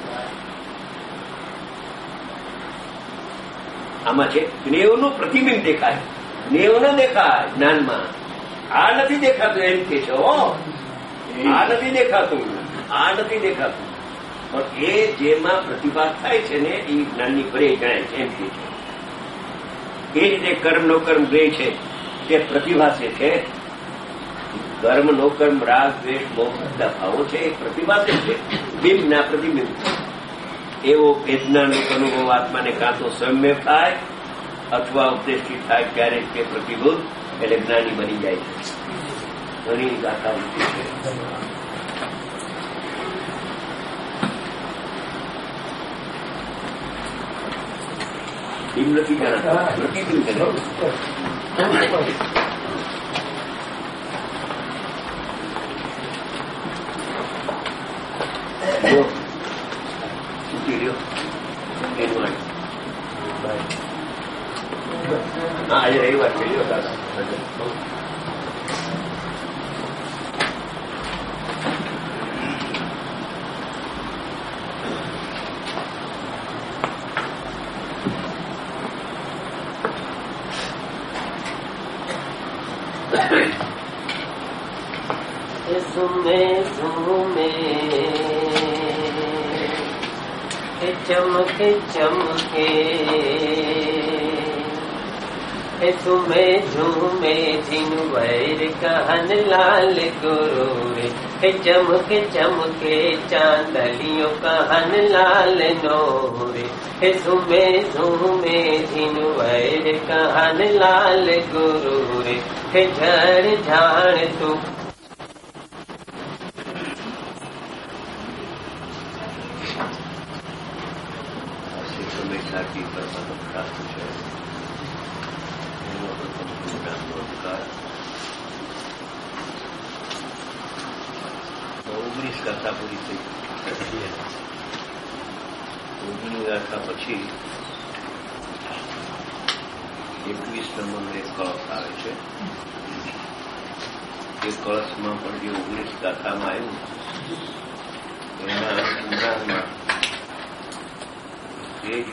Speaker 2: આમાં છે જ્ઞેયનું પ્રતિબિંબ દેખાય, જ્ઞેય ન દેખાય જ્ઞાનમાં. આ નથી દેખાતું એમ કે છે. હો આ નથી દેખાતું, આ નથી દેખાતું. પણ એ જેમાં પ્રતિભાસ થાય છે ને એ જ્ઞાનની પર્યાય જણાય છે એમ કે છે. એ રીતે કર્મ નો કર્મ ગ્રહ છે તે પ્રતિભાસે છે. કર્મ નો કર્મ રાગ દ્વેષ મોહ બધા ભાવો છે એ પ્રતિભાસે છે. બિંબ ના પ્રતિબિંબ. એવો વેદનાનો અનુભવ આત્માને કાં તો સમ્યક થાય અથવા ઉપદેશથી થાય ત્યારે તે પ્રતિભૂત એટલે જ્ઞાની બની જાય છે. ઘણી ગાથા છે. બિંબ નથી જાણતા, પ્રતિબિંબ હા આજે રવિવાર છે. દાદા
Speaker 4: ઝુમે ઝુમે ચમકે ચમકે ઝુમે ઝુમે જીન વૈર કહન લાલ ગુરુ રે ચમકે ચમકે ચાંદલિયો કહન લાલ નો રે ઝુમે ઝુમે જીન વૈર કહન લાલ ગુરુ રે ઝર ઝાણ તું
Speaker 2: ઓગણીસ ગાથા પૂરી થઈ. ઓગણીસ ગાથા પછી એકવીસ નંબરનો એક કળશ આવે છે. એ કળશમાં પણ જે ઓગણીસ ગાથામાં આવ્યું એના ઉદાહરણમાં એ